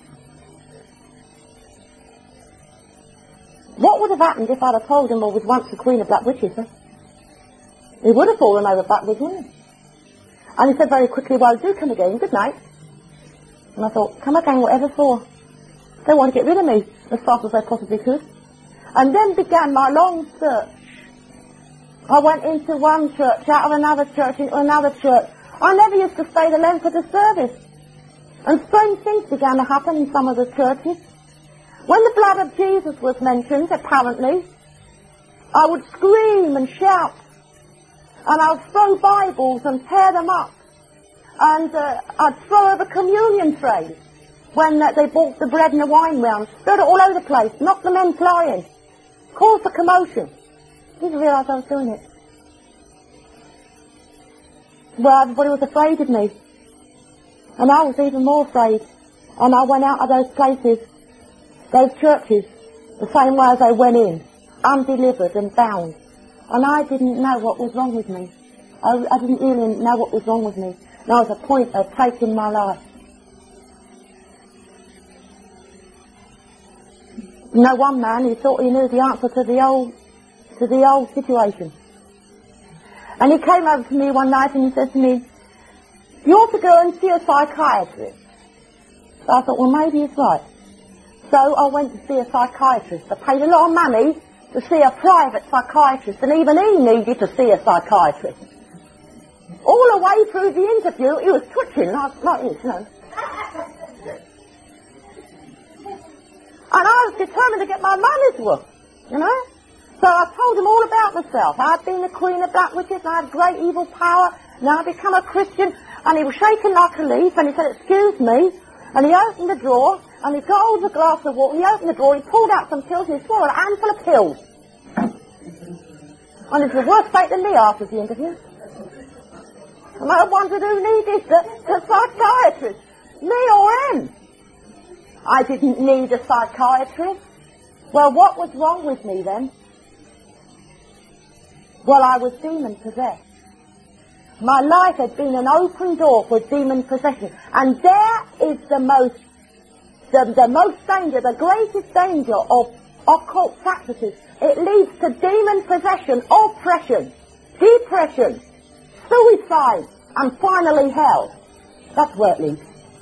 What would have happened if I'd have told him I was once the Queen of Black Witches, huh? He would have fallen over backwards, wouldn't he? And he said very quickly, well, do come again, good night. And I thought, come again, whatever for? They want to get rid of me as fast as they possibly could. And then began my long search. I went into one church, out of another church, into another church. I never used to stay the length of the service. And strange things began to happen in some of the churches. When the blood of Jesus was mentioned, apparently, I would scream and shout. And I'd throw Bibles and tear them up. And uh, I'd throw over communion trays when uh, they brought the bread and the wine round. Spread it all over the place, knock the men flying. Caused a commotion. Didn't realise I was doing it. Well, everybody was afraid of me. And I was even more afraid. And I went out of those places, those churches, the same way as I went in, undelivered and bound. And I didn't know what was wrong with me. I, I didn't really know what was wrong with me. And I was at a point of taking my life. You know, one man, he thought he knew the answer to the old, to the old situation. And he came over to me one night and he said to me, you ought to go and see a psychiatrist. So I thought, well, maybe he's right. So I went to see a psychiatrist. I paid a lot of money to see a private psychiatrist, and even he needed to see a psychiatrist. All the way through the interview, he was twitching like, like this, you know. And I was determined to get my money's worth, you know. So I told him all about myself. I'd been the Queen of Black Witches, and I had great evil power, and I'd become a Christian, and he was shaking like a leaf, and he said, excuse me, and he opened the drawer, and he got hold of a glass of water, and he opened the drawer, he pulled out some pills, and he swallowed a handful of pills. And it was worse fate than me after the interview. And I wondered who needed the, the psychiatrist, me or him. I didn't need a psychiatrist. Well, what was wrong with me then? Well, I was demon-possessed. My life had been an open door for demon possession. And there is the most, the, the most danger, the greatest danger of occult practices. It leads to demon possession, oppression, depression, suicide, and finally hell. That's where it leads.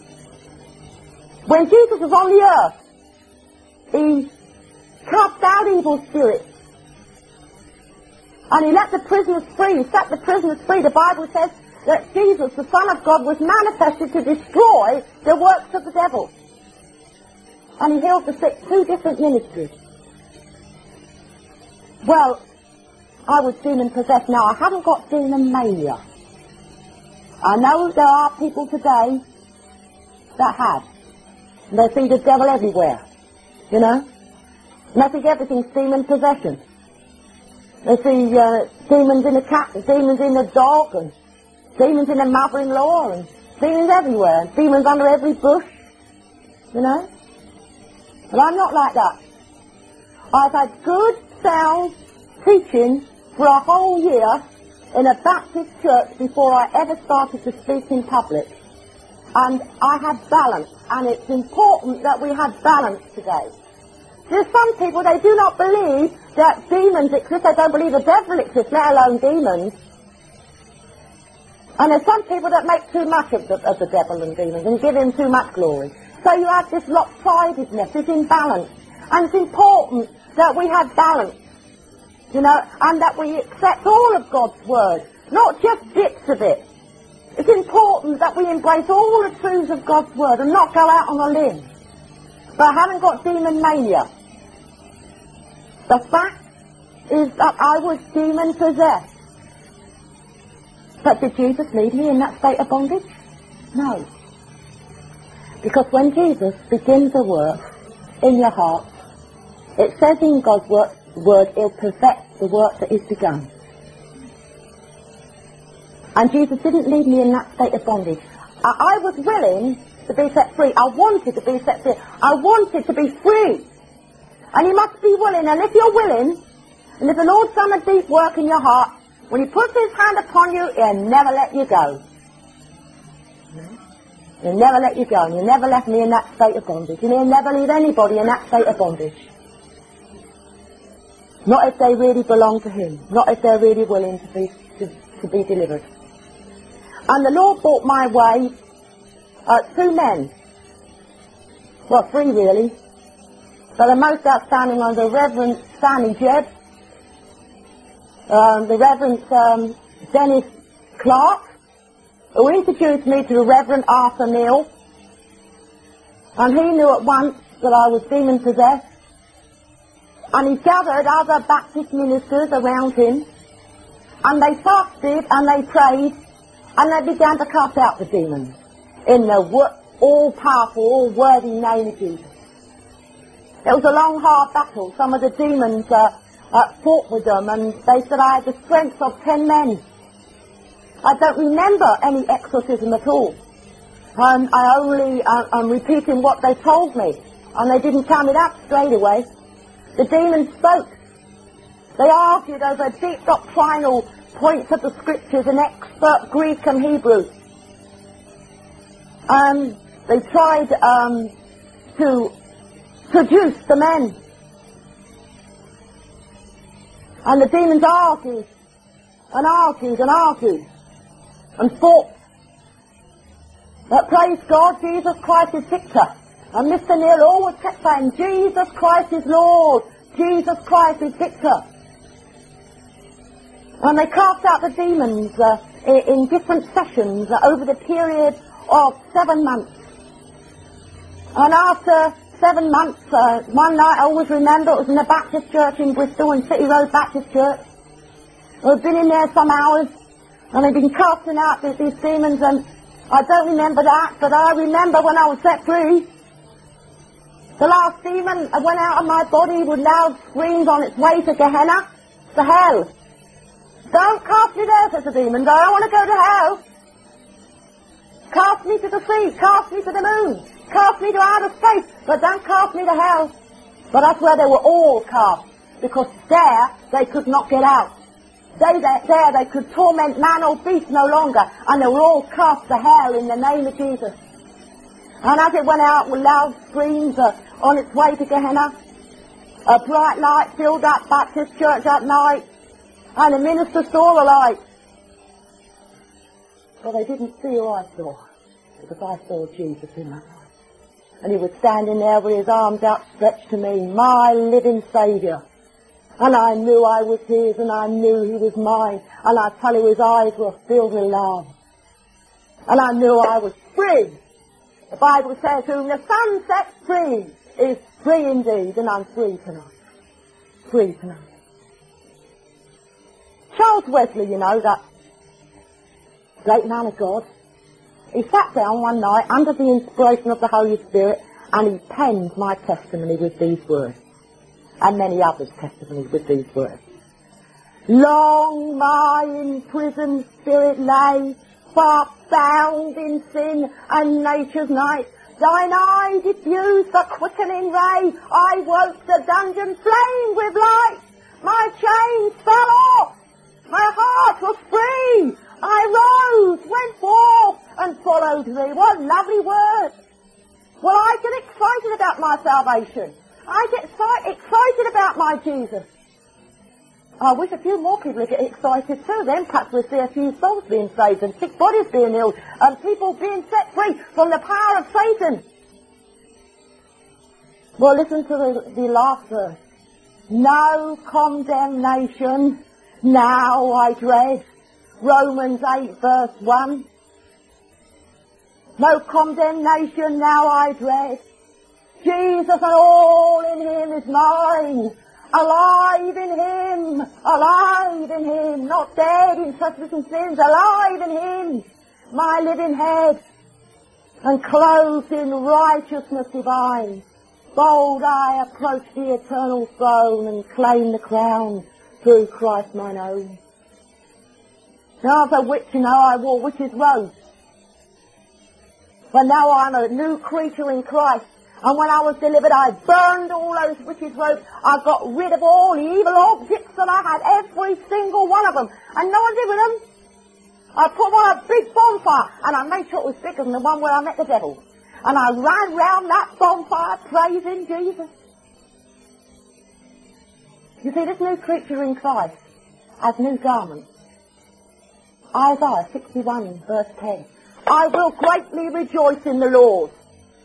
When Jesus was on the earth, he cast out evil spirits. And he let the prisoners free. He set the prisoners free. The Bible says that Jesus, the Son of God, was manifested to destroy the works of the devil. And he healed the sick. Two different ministries. Well, I was demon-possessed. Now, I haven't got demon mania. I know there are people today that have. And they see the devil everywhere. You know? And I think everything's demon possession. They see uh, demons in a cat, and demons in a dog, and demons in a mother-in-law, and demons everywhere, and demons under every bush, you know. But I'm not like that. I've had good, sound teaching for a whole year in a Baptist church before I ever started to speak in public. And I had balance, and it's important that we have balance today. There's some people, they do not believe that demons exist. They don't believe the devil exists, let alone demons. And there's some people that make too much of the, of the devil and demons and give him too much glory. So you have this lopsidedness, this imbalance. And it's important that we have balance, you know, and that we accept all of God's word, not just bits of it. It's important that we embrace all the truths of God's word and not go out on a limb. But I haven't got demon mania. The fact is that I was demon possessed. But did Jesus leave me in that state of bondage? No. Because when Jesus begins a work in your heart, it says in God's word, word He'll perfect the work that is begun. And Jesus didn't leave me in that state of bondage. I, I was willing to be set free. I wanted to be set free. I wanted to be free. And you must be willing. And if you're willing, and if the Lord's done a deep work in your heart, when He puts His hand upon you, He'll never let you go. He'll never let you go. And He'll never left me in that state of bondage. And He'll never leave anybody in that state of bondage. Not if they really belong to Him. Not if they're really willing to be, to, to be delivered. And the Lord brought my way uh, two men. Well, three really. But the most outstanding are the Reverend Stanley Jebb, um, the Reverend um, Dennis Clark, who introduced me to the Reverend Arthur Neal. And he knew at once that I was demon-possessed. And he gathered other Baptist ministers around him. And they fasted and they prayed. And they began to cast out the demons in the all-powerful, all-worthy name of Jesus. It was a long, hard battle. Some of the demons uh, uh, fought with them, and they said I had the strength of ten men. I don't remember any exorcism at all. Um, I only, uh, I'm repeating what they told me, and they didn't tell me that straight away. The demons spoke. They argued over deep doctrinal points of the scriptures in expert Greek and Hebrew. Um, they tried um, to seduce the men. And the demons argued and argued and argued and fought. But praise God, Jesus Christ is victor. And Mister Neal always kept saying, Jesus Christ is Lord. Jesus Christ is victor. And they cast out the demons uh, in different sessions uh, over the period of seven months. And after seven months, uh, one night I always remember it was in the Baptist church in Bristol, in City Road Baptist Church. I've been in there some hours, and they've been casting out these, these demons, and I don't remember that, but I remember when I was set free, the last demon went out of my body with loud screams on its way to Gehenna, to hell. Don't cast me there, says the demon. I don't want to go to hell. Cast me to the sea. Cast me to the moon. Cast me to outer space. But don't cast me to hell. But that's where they were all cast. Because there they could not get out. They, there, there they could torment man or beast no longer. And they were all cast to hell in the name of Jesus. And as it went out with loud screams uh, on its way to Gehenna, a bright light filled that Baptist church that night. And the minister saw the light. But they didn't see who I saw. Because I saw Jesus in that light. And he was standing there with his arms outstretched to me, my living Saviour. And I knew I was his, and I knew he was mine. And I tell you, his eyes were filled with love. And I knew I was free. The Bible says, whom the Son sets free is free indeed. And I'm free tonight. Free tonight. Charles Wesley, you know, that great man of God, he sat down one night under the inspiration of the Holy Spirit and he penned my testimony with these words, and many others' testimonies with these words. Long my imprisoned spirit lay, far bound in sin and nature's night. Thine eye diffused the quickening ray. I woke the dungeon flame with light. My chains fell off. My heart was free. I rose, went forth, and followed thee. What lovely words. Well, I get excited about my salvation. I get excited about my Jesus. I wish a few more people would get excited too. Then perhaps we'll see a few souls being saved and sick bodies being healed and people being set free from the power of Satan. Well, listen to the, the last verse. No condemnation now I dread. Romans eight verse one. No condemnation now I dread. Jesus and all in him is mine. Alive in him, alive in him, not dead in trespasses and sins, alive in him, my living head, and clothed in righteousness divine. Bold I approach the eternal throne and claim the crown through Christ mine own. Now as a witch, you know, I wore witch's robes. But now I'm a new creature in Christ. And when I was delivered, I burned all those witches' robes. I got rid of all the evil objects that I had, every single one of them. And no one did with them. I put them on a big bonfire, and I made sure it was bigger than the one where I met the devil. And I ran round that bonfire praising Jesus. You see, this new creature in Christ has new garments. Isaiah sixty-one, verse ten. I will greatly rejoice in the Lord.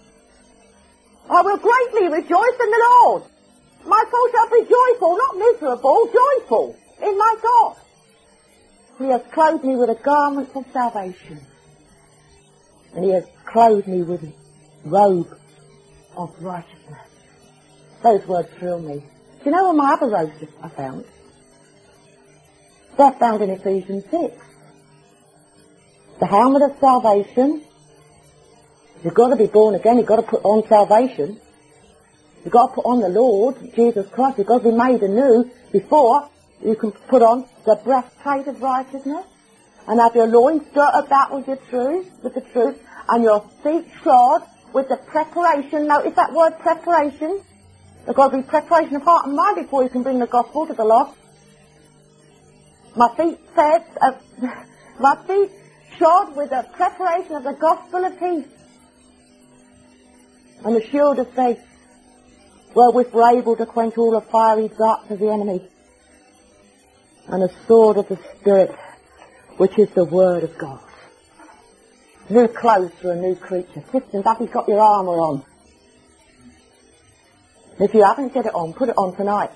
I will greatly rejoice in the Lord. My soul shall be joyful, not miserable, joyful in my God. He has clothed me with a garment of salvation. And he has clothed me with a robe of righteousness. Those words thrill me. Do you know where my other robes are found? They're found in Ephesians six. The helmet of salvation. You've got to be born again. You've got to put on salvation. You've got to put on the Lord, Jesus Christ. You've got to be made anew before you can put on the breastplate of righteousness and have your loins girt about with your truth, with the truth, and your feet shod with the preparation. Notice that word preparation. There's got to be preparation of heart and mind before you can bring the gospel to the lost. My feet fed, uh, my feet shod with the preparation of the gospel of peace. And the shield of faith, wherewith we're able to quench all the fiery darts of the enemy. And the sword of the Spirit, which is the word of God. New clothes for a new creature. Christians, have you got your armour on? If you haven't got it on, put it on tonight.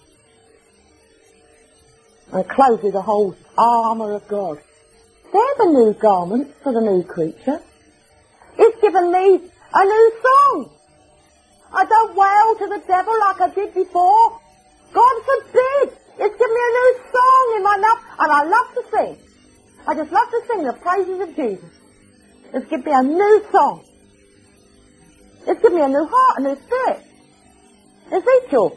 And clothed with the whole armour of God. They're the new garments for the new creature. It's given me a new song. I don't wail to the devil like I did before. God forbid. It's given me a new song in my mouth, and I love to sing. I just love to sing the praises of Jesus. It's given me a new song. It's given me a new heart, a new spirit. Ezekiel.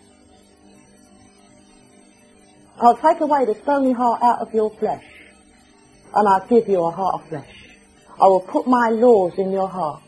I'll take away the stony heart out of your flesh, and I'll give you a heart of flesh. I will put my laws in your heart,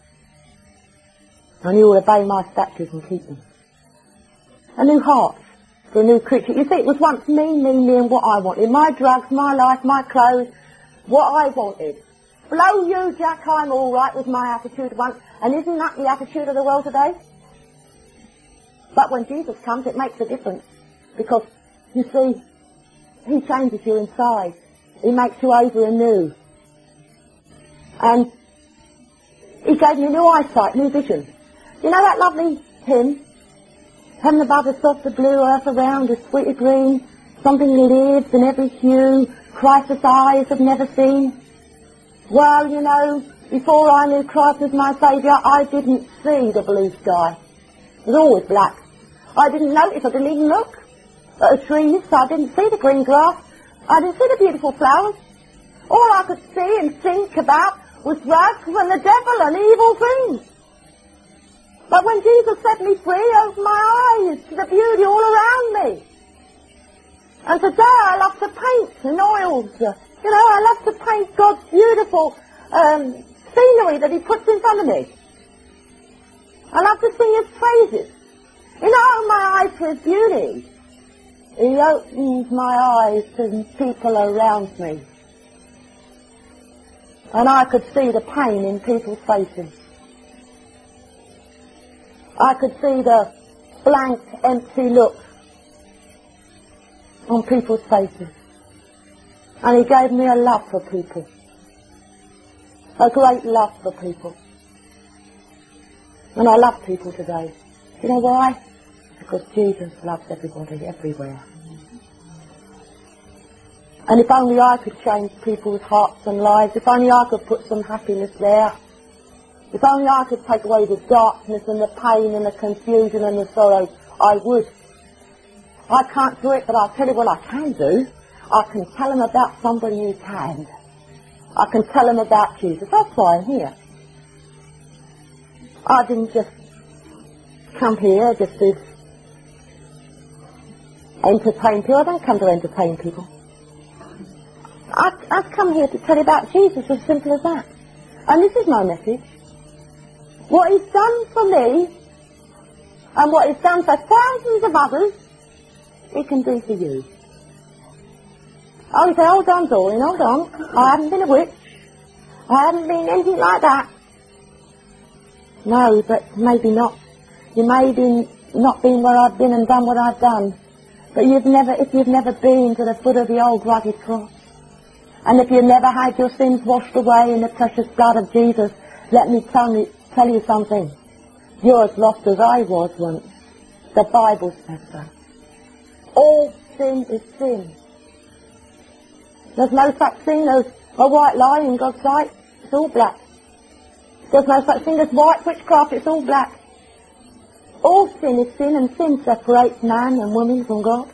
and you will obey my statutes and keep them. A new heart for a new creature. You see, it was once me, me, me, and what I wanted. My drugs, my life, my clothes, what I wanted. Blow you, Jack, I'm all right with my attitude once. And isn't that the attitude of the world today? But when Jesus comes, it makes a difference. Because, you see, he changes you inside. He makes you over anew. And he gave me new eyesight, new vision. You know that lovely hymn? Heaven above is soft the blue, earth around is sweeter green. Something lives in every hue Christ's eyes have never seen. Well, you know, before I knew Christ as my Saviour, I didn't see the blue sky. It was always black. I didn't notice, I didn't even look at the trees. I didn't see the green grass. I didn't see the beautiful flowers. All I could see and think about was drugs and the devil and evil things. But when Jesus set me free, I opened my eyes to the beauty all around me. And today I love to paint in oils. You know, I love to paint God's beautiful um, scenery that he puts in front of me. I love to sing his praises. You know, my eyes for his beauty. He opens my eyes to people around me. And I could see the pain in people's faces. I could see the blank, empty look on people's faces. And he gave me a love for people. A great love for people. And I love people today. You know why? Because Jesus loves everybody, everywhere. And if only I could change people's hearts and lives, if only I could put some happiness there, if only I could take away the darkness and the pain and the confusion and the sorrow, I would. I can't do it, but I'll tell you what I can do. I can tell them about somebody who can. I can tell them about Jesus. That's why I'm here. I didn't just come here just to entertain people. I don't come to entertain people. I, I've come here to tell you about Jesus, as simple as that. And this is my message. What he's done for me, and what he's done for thousands of others, he can do for you. I say, hold on, Doreen, hold on. I haven't been a witch. I haven't been anything like that. No, but maybe not. You may be not been where I've been and done what I've done. But you've never, if you've never been to the foot of the old rugged cross, and if you've never had your sins washed away in the precious blood of Jesus, let me tell you, tell you something. You're as lost as I was once. The Bible says so. All sin is sin. There's no such thing as a white lie in God's sight. It's all black. There's no such thing as white witchcraft. It's all black. All sin is sin, and sin separates man and woman from God.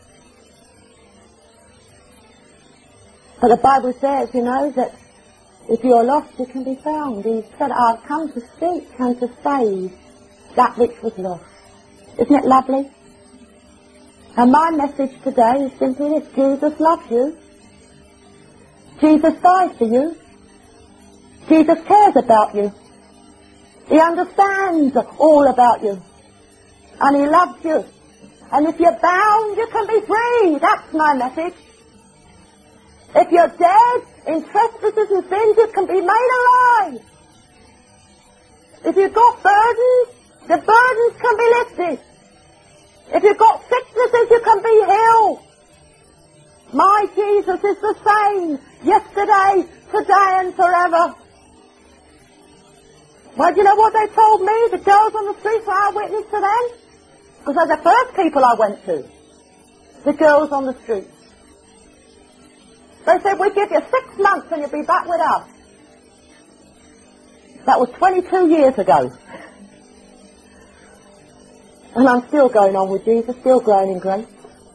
But the Bible says, you know, that if you're lost, you can be found. He said, I've come to seek and to save that which was lost. Isn't it lovely? And my message today is simply this. Jesus loves you. Jesus died for you. Jesus cares about you. He understands all about you. And he loves you. And if you're bound, you can be free. That's my message. If you're dead in trespasses and sins, you can be made alive. If you've got burdens, the burdens can be lifted. If you've got sicknesses, you can be healed. My Jesus is the same yesterday, today and forever. Well, do you know what they told me, the girls on the streets, when I witnessed to them? Because they're the first people I went to. The girls on the streets. They said, we give you six months and you'll be back with us. That was twenty-two years ago. And I'm still going on with Jesus, still growing in grace.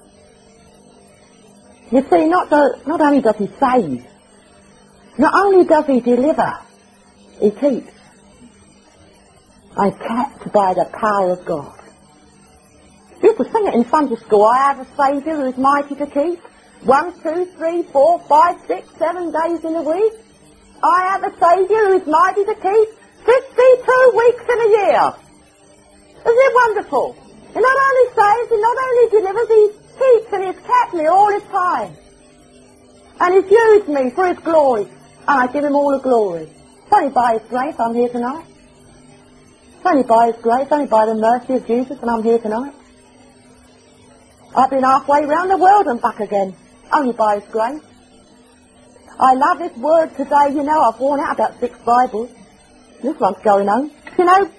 You see, not, the, not only does he save, not only does he deliver, he keeps. I'm kept by the power of God. You could sing it in Sunday school. I have a Saviour who is mighty to keep. One, two, three, four, five, six, seven days in a week. I have a Saviour who is mighty to keep. Fifty-two weeks in a year. Isn't it wonderful? He not only saves, he not only delivers, he keeps, and he's kept me all his time. And he's used me for his glory. And I give him all the glory. It's only by his grace I'm here tonight. It's only by his grace, only by the mercy of Jesus, and I'm here tonight. I've been halfway round the world and back again, only by his grace. I love his word today. You know, I've worn out about six Bibles. This one's going on. You know,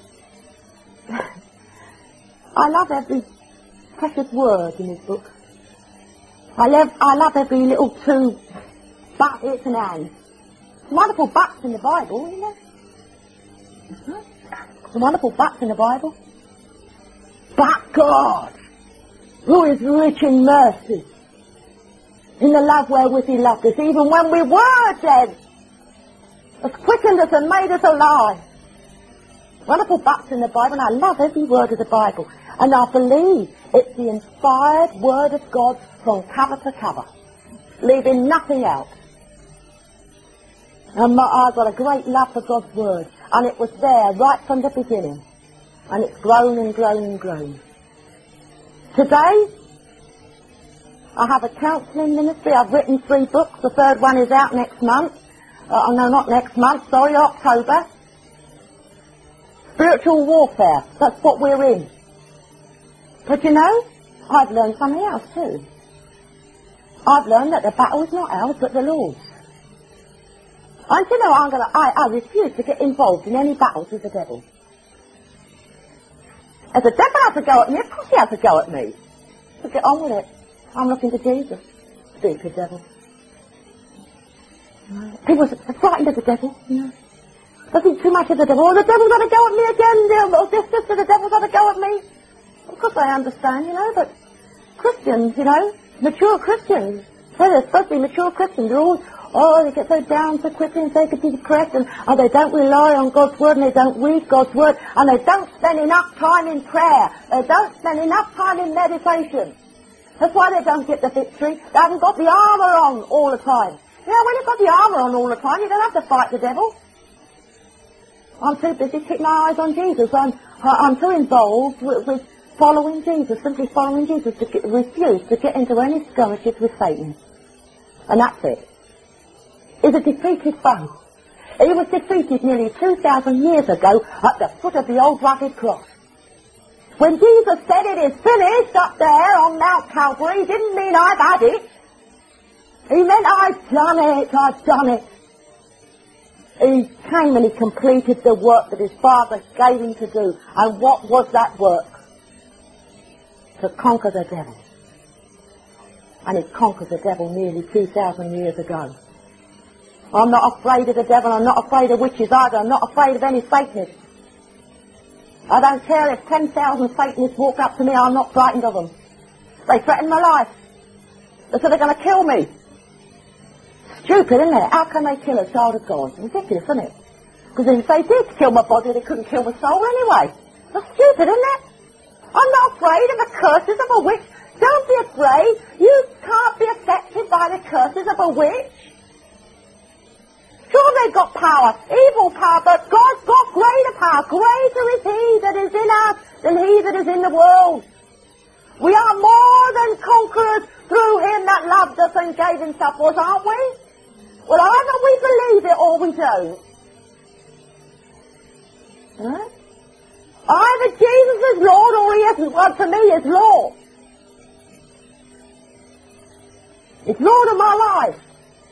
I love every precious word in his book. I love, I love every little two but, it's an and. Some wonderful buts in the Bible, isn't there? Some wonderful buts in the Bible. But God, who is rich in mercy, in the love wherewith he loved us, even when we were dead, has quickened us and made us alive. Wonderful buts in the Bible, and I love every word of the Bible. And I believe it's the inspired Word of God from cover to cover, leaving nothing out. And my, I've got a great love for God's Word, and it was there right from the beginning. And it's grown and grown and grown. Today, I have a counselling ministry. I've written three books. The third one is out next month. Uh, no, not next month, sorry, October. Spiritual warfare, that's what we're in. But you know, I've learned something else too. I've learned that the battle is not ours, but the Lord's. And you know, I'm gonna, I, I refuse to get involved in any battles with the devil. If the devil has a go at me, of course he has a go at me. So get on with it. I'm looking to Jesus. Stupid devil. People are frightened of the devil, you know. They think too much of the devil. Oh, the devil's got to go at me again, dear little sister, the devil's got to go at me. Of course I understand, you know, but Christians, you know, mature Christians, so they're supposed to be mature Christians, they're always, oh, they get so down so quickly and so depressed, and oh, they don't rely on God's Word, and they don't read God's Word, and they don't spend enough time in prayer, they don't spend enough time in meditation. That's why they don't get the victory. They haven't got the armour on all the time. You know, when you've got the armour on all the time, you don't have to fight the devil. I'm too busy keeping my eyes on Jesus. I'm, I'm too involved with, with following Jesus, simply following Jesus, to get, refuse to get into any skirmishes with Satan. And that's it. He's a defeated foe. He was defeated nearly two thousand years ago at the foot of the old rugged cross. When Jesus said it is finished up there on Mount Calvary, he didn't mean I've had it. He meant I've done it, I've done it. He came and he completed the work that his Father gave him to do. And what was that work? To conquer the devil. And he conquered the devil nearly two thousand years ago. I'm not afraid of the devil, I'm not afraid of witches either, I'm not afraid of any Satanists. I don't care if ten thousand Satanists walk up to me, I'm not frightened of them. They threaten my life. They said they're going to kill me. Stupid, isn't it? How can they kill a child of God? Ridiculous, isn't it? Because if they did kill my body, they couldn't kill my soul anyway. That's stupid, isn't it? I'm not afraid of the curses of a witch. Don't be afraid. You can't be affected by the curses of a witch. Sure, they've got power, evil power, but God's got greater power. Greater is He that is in us than he that is in the world. We are more than conquerors through Him that loved us and gave Himself for us, aren't we? Well, either we believe it or we don't. Huh? Either Jesus is Lord or He isn't. Well, to me, He's Lord. He's Lord of my life.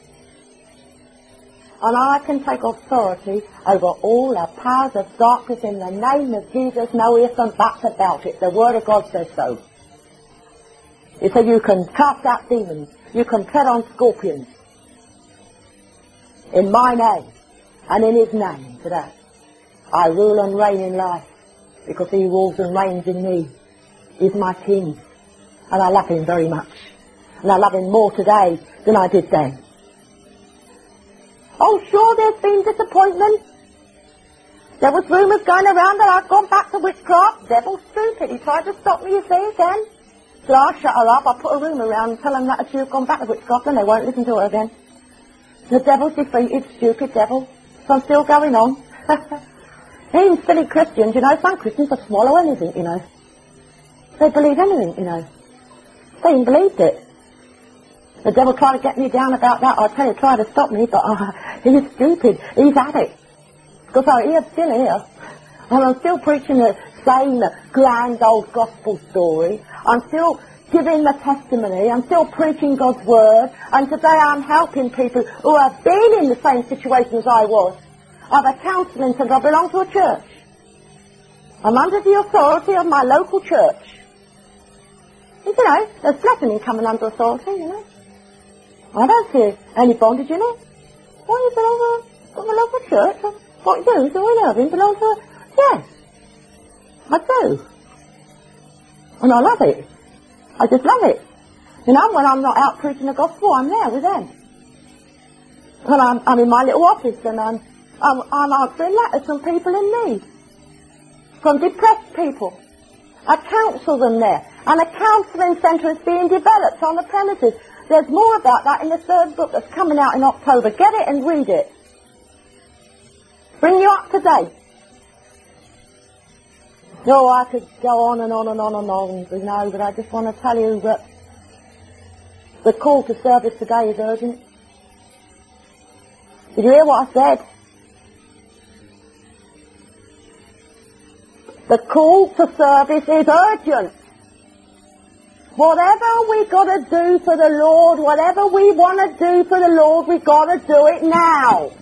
And I can take authority over all the powers of darkness in the name of Jesus. No ifs and buts about it. The Word of God says so. It said you can cast out demons. You can tread on scorpions. In my name and in His name today. I rule and reign in life because He rules and reigns in me. He's my King. And I love Him very much. And I love Him more today than I did then. Oh, sure, there's been disappointment. There was rumours going around that I'd gone back to witchcraft. Devil's stupid. He tried to stop me, you see, again. So I'll shut her up. I'll put a rumour around and tell them that she's gone back to witchcraft and they won't listen to her again. The devil's defeated, stupid devil. So I'm still going on. Even silly Christians, you know, some Christians will swallow anything, you know. They believe anything, you know. They even believed it. The devil tried to get me down about that. I tell you, tried to stop me, but uh, he's stupid. He's at it. Because I hear still here. And I'm still preaching the same grand old gospel story. I'm still giving the testimony. I'm still preaching God's word. And today I'm helping people who have been in the same situation as I was. I have a counselling centre. I belong to a church. I'm under the authority of my local church. You know, there's blessing in coming under authority, you know. I don't see any bondage in it. Why, you belong to a local church? What you do, so we love him, belong to a... Yes, I do. And I love it. I just love it. You know, when I'm not out preaching the gospel, I'm there with them. When I'm, I'm in my little office and I'm, I'm, I'm answering letters from people in need. From depressed people. I counsel them there. And a counselling centre is being developed on the premises. There's more about that in the third book that's coming out in October. Get it and read it. Bring you up to date. No, I could go on and on and on and on, you know, but I just want to tell you that the call to service today is urgent. Did you hear what I said? The call to service is urgent. Whatever we got to do for the Lord, whatever we want to do for the Lord, we got to do it now.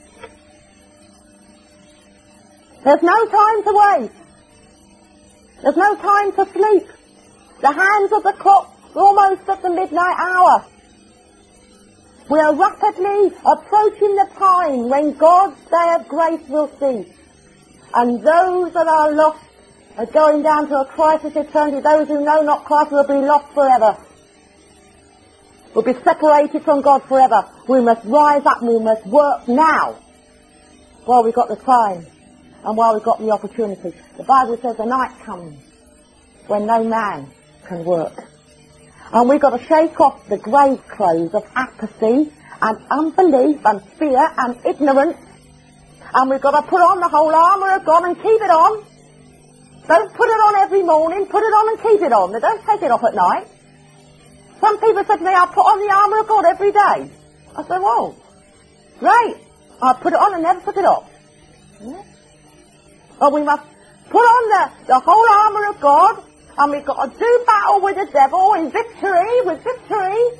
There's no time to waste. There's no time to sleep. The hands of the clock are almost at the midnight hour. We are rapidly approaching the time when God's day of grace will cease. And those that are lost are going down to a crisis eternity. Those who know not Christ will be lost forever. Will be separated from God forever. We must rise up and we must work now while we've got the time and while we've got the opportunity. The Bible says the night comes when no man can work. And we've got to shake off the grave clothes of apathy and unbelief and fear and ignorance. And we've got to put on the whole armour of God and keep it on. Don't put it on every morning, put it on and keep it on. They don't take it off at night. Some people said to me, I'll put on the armour of God every day. I said, well, great. I'll put it on and never took it off. Yeah. Well, we must put on the, the whole armour of God, and we've got to do battle with the devil in victory, with victory.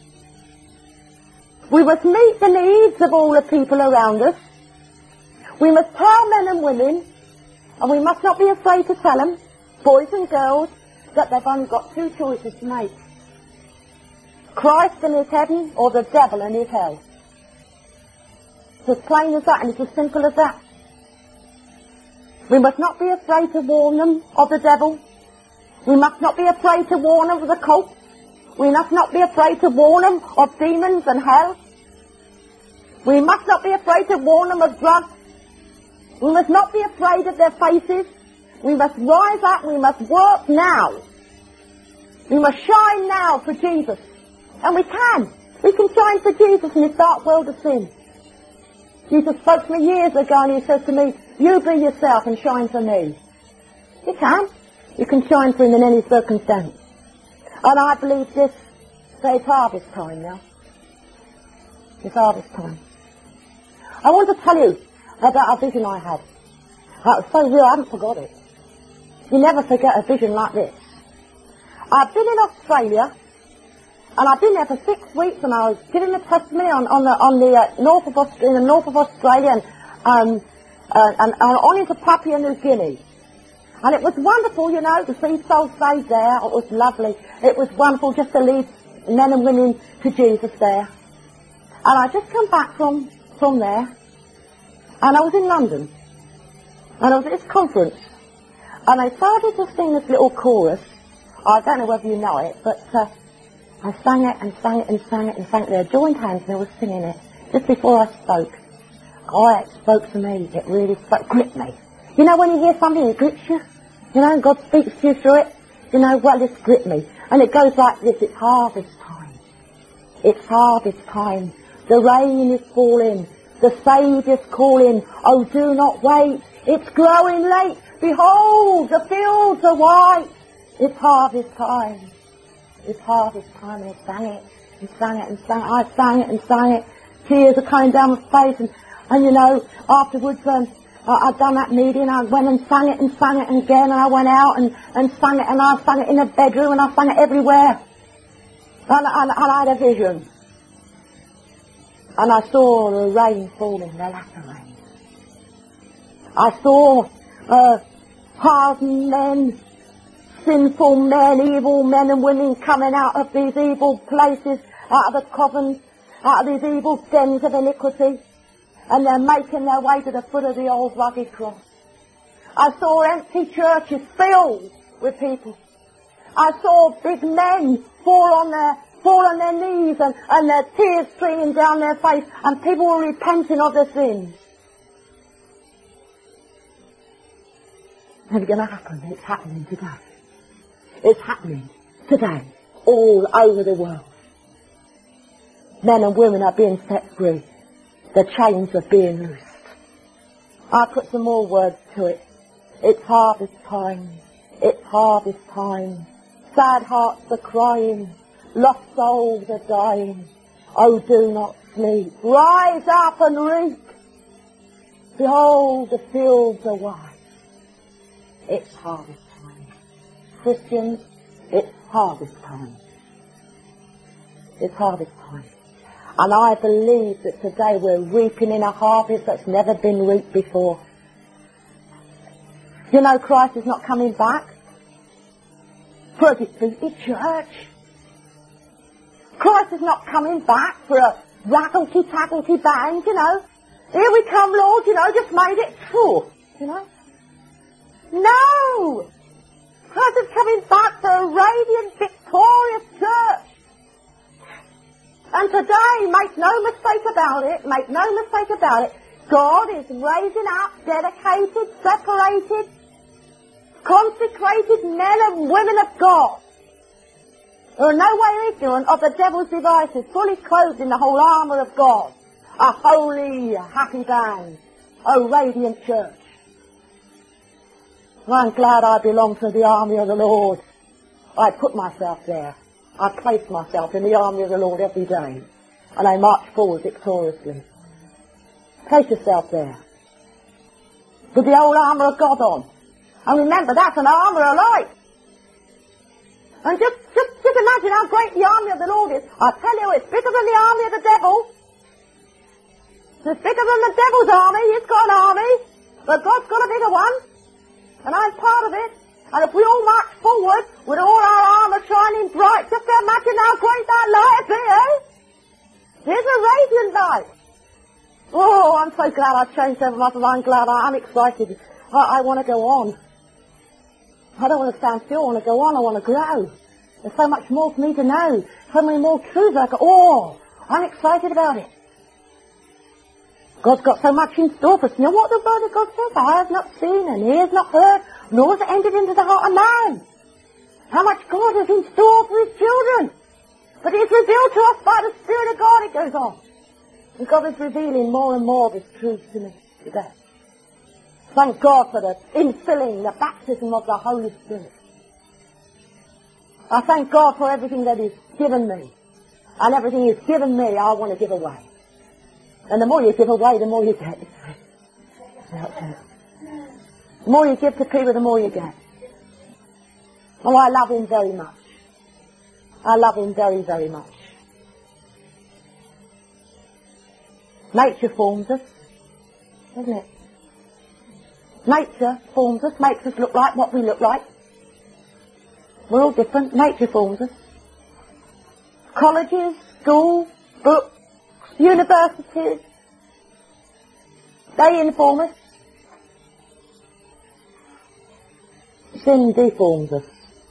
We must meet the needs of all the people around us. We must tell men and women, and we must not be afraid to tell them, boys and girls, that they've only got two choices to make. Christ and his heaven, or the devil and his hell. It's as plain as that, and it's as simple as that. We must not be afraid to warn them of the devil. We must not be afraid to warn them of the cult. We must not be afraid to warn them of demons and hell. We must not be afraid to warn them of drugs. We must not be afraid of their faces. We must rise up. We must work now. We must shine now for Jesus. And we can. We can shine for Jesus in this dark world of sin. Jesus spoke to me years ago and he says to me, you be yourself and shine for me. You can. You can shine for him in any circumstance. And I believe this, say it's harvest time now. It's harvest time. I want to tell you about a vision I had. That was so real, I haven't forgot it. You never forget a vision like this. I've been in Australia, and I've been there for six weeks, and I was giving the testimony on, on the on the uh, north of Australia, in the north of Australia, and um, uh, and, and on into Papua New Guinea. And it was wonderful, you know, to see souls saved there. It was lovely. It was wonderful just to lead men and women to Jesus there. And I just come back from from there. And I was in London, and I was at this conference, and I started to sing this little chorus. I don't know whether you know it, but uh, I sang it and sang it and sang it and sang it. They joined hands and they were singing it just before I spoke. Oh, it spoke to me. It really spoke, gripped me. You know when you hear something that grips you? You know, God speaks to you through it? You know, well, it's gripped me. And it goes like this, it's harvest time. It's harvest time. The rain is falling. The Saviour's calling, oh, do not wait. It's growing late. Behold, the fields are white. It's harvest time. It's harvest time. And he sang it, and sang it, and sang it. I sang it and sang it. Tears are coming down my face. And, and you know, afterwards, um, I, I'd done that meeting. I went and sang it and sang it again. And I went out and, and sang it. And I sang it in the bedroom. And I sang it everywhere. And, and, and I had a vision. And I saw the rain falling, the latter rain. I saw uh, hardened men, sinful men, evil men and women coming out of these evil places, out of the covens, out of these evil dens of iniquity, and they're making their way to the foot of the old rugged cross. I saw empty churches filled with people. I saw big men fall on their fall on their knees and, and their tears streaming down their face, and people were repenting of their sins. never going to happen. It's happening today. It's happening today all over the world. Men and women are being set free. The chains are being loosed. I put some more words to it. It's harvest time. It's harvest time. Sad hearts are crying. Lost souls are dying. Oh, do not sleep. Rise up and reap. Behold, the fields are wide. It's harvest time. Christians, it's harvest time. It's harvest time. And I believe that today we're reaping in a harvest that's never been reaped before. You know Christ is not coming back for a defeated church. Christ is not coming back for a ragglety-tagglety band, you know. Here we come, Lord, you know, just made it true, you know. No! Christ is coming back for a radiant, victorious church. And today, make no mistake about it, make no mistake about it, God is raising up dedicated, separated, consecrated men and women of God who are no way ignorant of the devil's devices, fully clothed in the whole armour of God. A holy, happy band, a radiant church. I'm glad I belong to the army of the Lord. I put myself there. I place myself in the army of the Lord every day. And I march forward victoriously. Place yourself there. With the whole armour of God on. And remember, that's an armour of light. And just, just, just imagine how great the army of the Lord is. I tell you, it's bigger than the army of the devil. It's bigger than the devil's army. He's got an army. But God's got a bigger one. And I'm part of it. And if we all march forward with all our armour shining bright, just imagine how great that light would be, eh? There's a radiant light. Oh, I'm so glad I've changed over my life. I'm glad. I, I'm excited. I, I want to go on. I don't want to stand still. I want to go on. I want to grow. There's so much more for me to know. So many more truths. I go, oh, I'm excited about it. God's got so much in store for us. You know what the Word of God says? I have not seen and ears not heard, nor has it entered into the heart of man. How much God has in store for His children. But it's revealed to us by the Spirit of God, it goes on. And God is revealing more and more of His truth to me today. Thank God for the infilling, the baptism of the Holy Spirit. I thank God for everything that He's given me. And everything He's given me, I want to give away. And the more you give away, the more you get. The more you give to people, the more you get. Oh, I love Him very much. I love Him very, very much. Nature forms us, doesn't it? Nature forms us, makes us look like what we look like. We're all different. Nature forms us. Colleges, schools, books, universities, they inform us. Sin deforms us.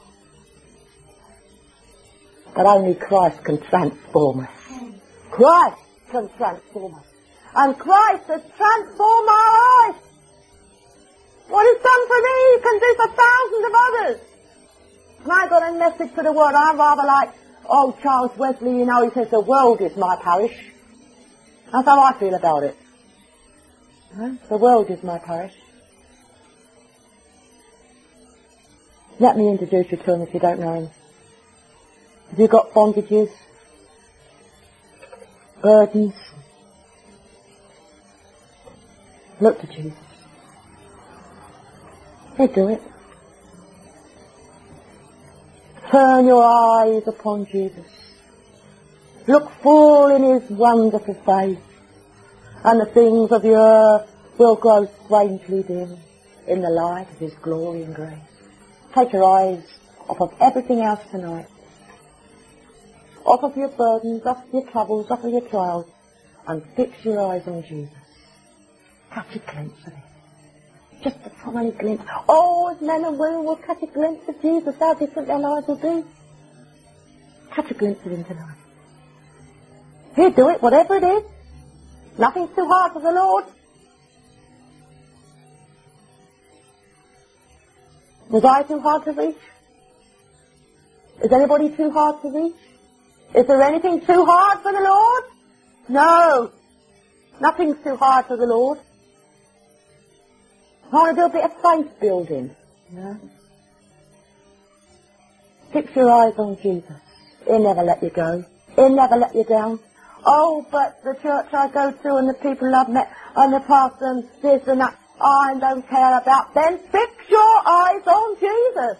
But only Christ can transform us. Christ can transform us. And Christ has transformed our lives. What He's done for me, He can do for thousands of others. And I got a message for the world. I'm rather like, oh, Charles Wesley, you know, he says the world is my parish. That's how I feel about it. Huh? The world is my parish. Let me introduce you to Him if you don't know Him. Have you got bondages, burdens? Look to Jesus. He'll do it. Turn your eyes upon Jesus. Look full in His wonderful face, and the things of the earth will grow strangely dim in the light of His glory and grace. Take your eyes off of everything else tonight. Off of your burdens, off of your troubles, off of your trials, and fix your eyes on Jesus. Catch a glimpse of Him. Just a tiny glimpse. Oh, as men and women will catch a glimpse of Jesus, how different their lives will be. Catch a glimpse of Him tonight. He'll do it, whatever it is. Nothing's too hard for the Lord. Was I too hard to reach? Is anybody too hard to reach? Is there anything too hard for the Lord? No. Nothing's too hard for the Lord. I want to do a bit of faith building. Yeah. Fix your eyes on Jesus. He'll never let you go. He'll never let you down. Oh, but the church I go to and the people I've met and the pastor and this and that, I don't care about them. Fix your eyes on Jesus.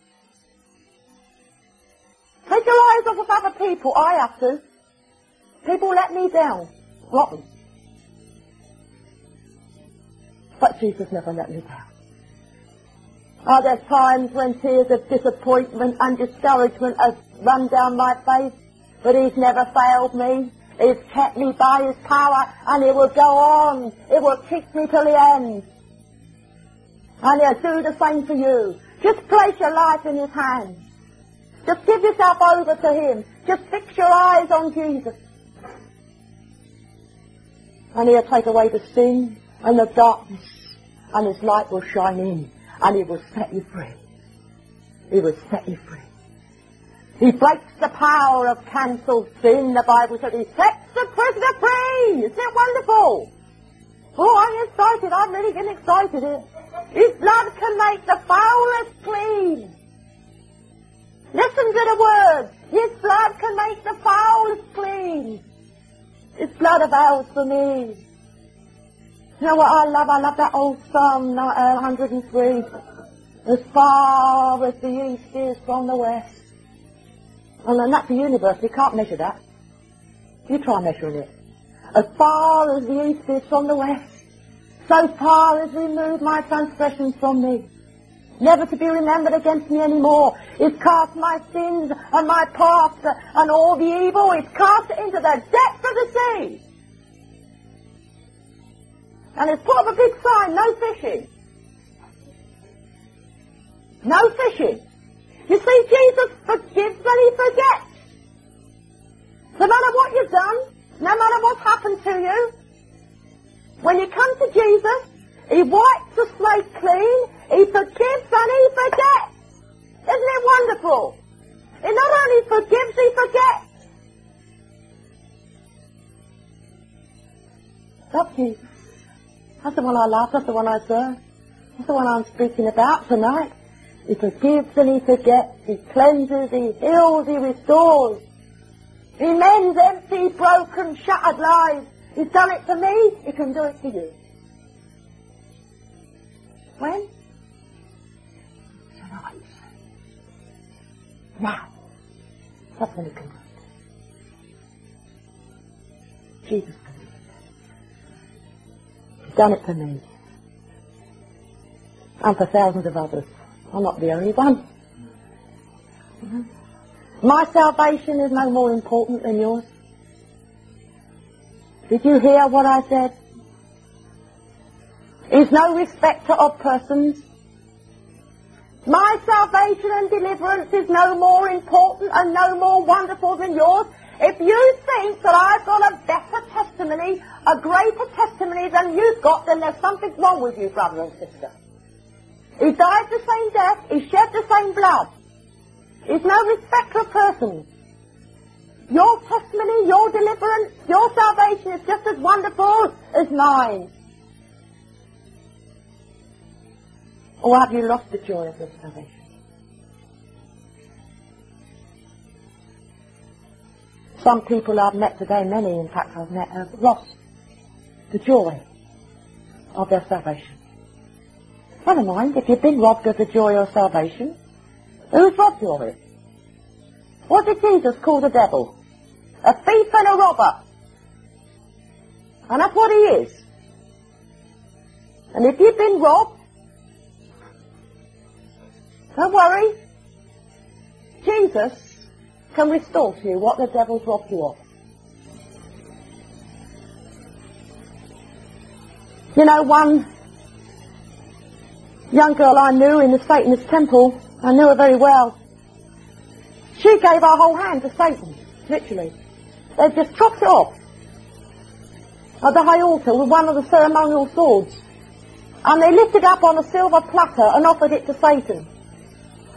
Take your eyes off of other people. I have to. People let me down. Rotten. But Jesus never let me down. Are there times when tears of disappointment and discouragement have run down my face? But He's never failed me. He's kept me by His power, and He will go on. It will keep me till the end. And He'll do the same for you. Just place your life in His hands. Just give yourself over to Him. Just fix your eyes on Jesus. And He'll take away the sin and the darkness, and His light will shine in, and He will set you free. He will set you free. He breaks the power of cancelled sin. The Bible says He sets the prisoner free. Isn't it wonderful? Oh, I'm excited. I'm really getting excited here. His blood can make the foulest clean. Listen to the words. His blood can make the foulest clean. His blood avails for me. You know what I love? I love that old Psalm one hundred and three. As far as the east is from the west. And that's the universe. You can't measure that. You try measuring it. As far as the east is from the west, so far as remove my transgressions from me. Never to be remembered against me anymore. It's cast my sins and my past and all the evil. It's cast it into the depths of the sea. And it's put up a big sign, no fishing. No fishing. You see, Jesus forgives and He forgets. No matter what you've done, no matter what's happened to you, when you come to Jesus, He wipes the slate clean, He forgives and He forgets. Isn't it wonderful? He not only forgives, He forgets. That's Jesus. That's the one I love, that's the one I serve. That's the one I'm speaking about tonight. He forgives and He forgets. He cleanses, He heals, He restores. He mends empty, broken, shattered lives. He's done it for me, He can do it for you. When? Tonight. Now. That's when He can do it. Jesus can do it. He's done it for me. And for thousands of others. I'm not the only one. Mm-hmm. My salvation is no more important than yours. Did you hear what I said? He's no respecter of persons. My salvation and deliverance is no more important and no more wonderful than yours. If you think that I've got a better testimony, a greater testimony than you've got, then there's something wrong with you, brother and sister. He died the same death. He shed the same blood. He's no respecter of persons. Your testimony, your deliverance, your salvation is just as wonderful as mine. Or have you lost the joy of your salvation? Some people I've met today, many in fact I've met, have lost the joy of their salvation. Never mind, if you've been robbed of the joy of salvation, who's robbed you of it? What did Jesus call the devil? A thief and a robber. And that's what he is. And if you've been robbed, don't worry. Jesus can restore to you what the devil's robbed you of. You know, one young girl I knew in the Satanist temple, I knew her very well. She gave her whole hand to Satan, literally. They just chopped it off at the high altar with one of the ceremonial swords. And they lifted up on a silver platter and offered it to Satan.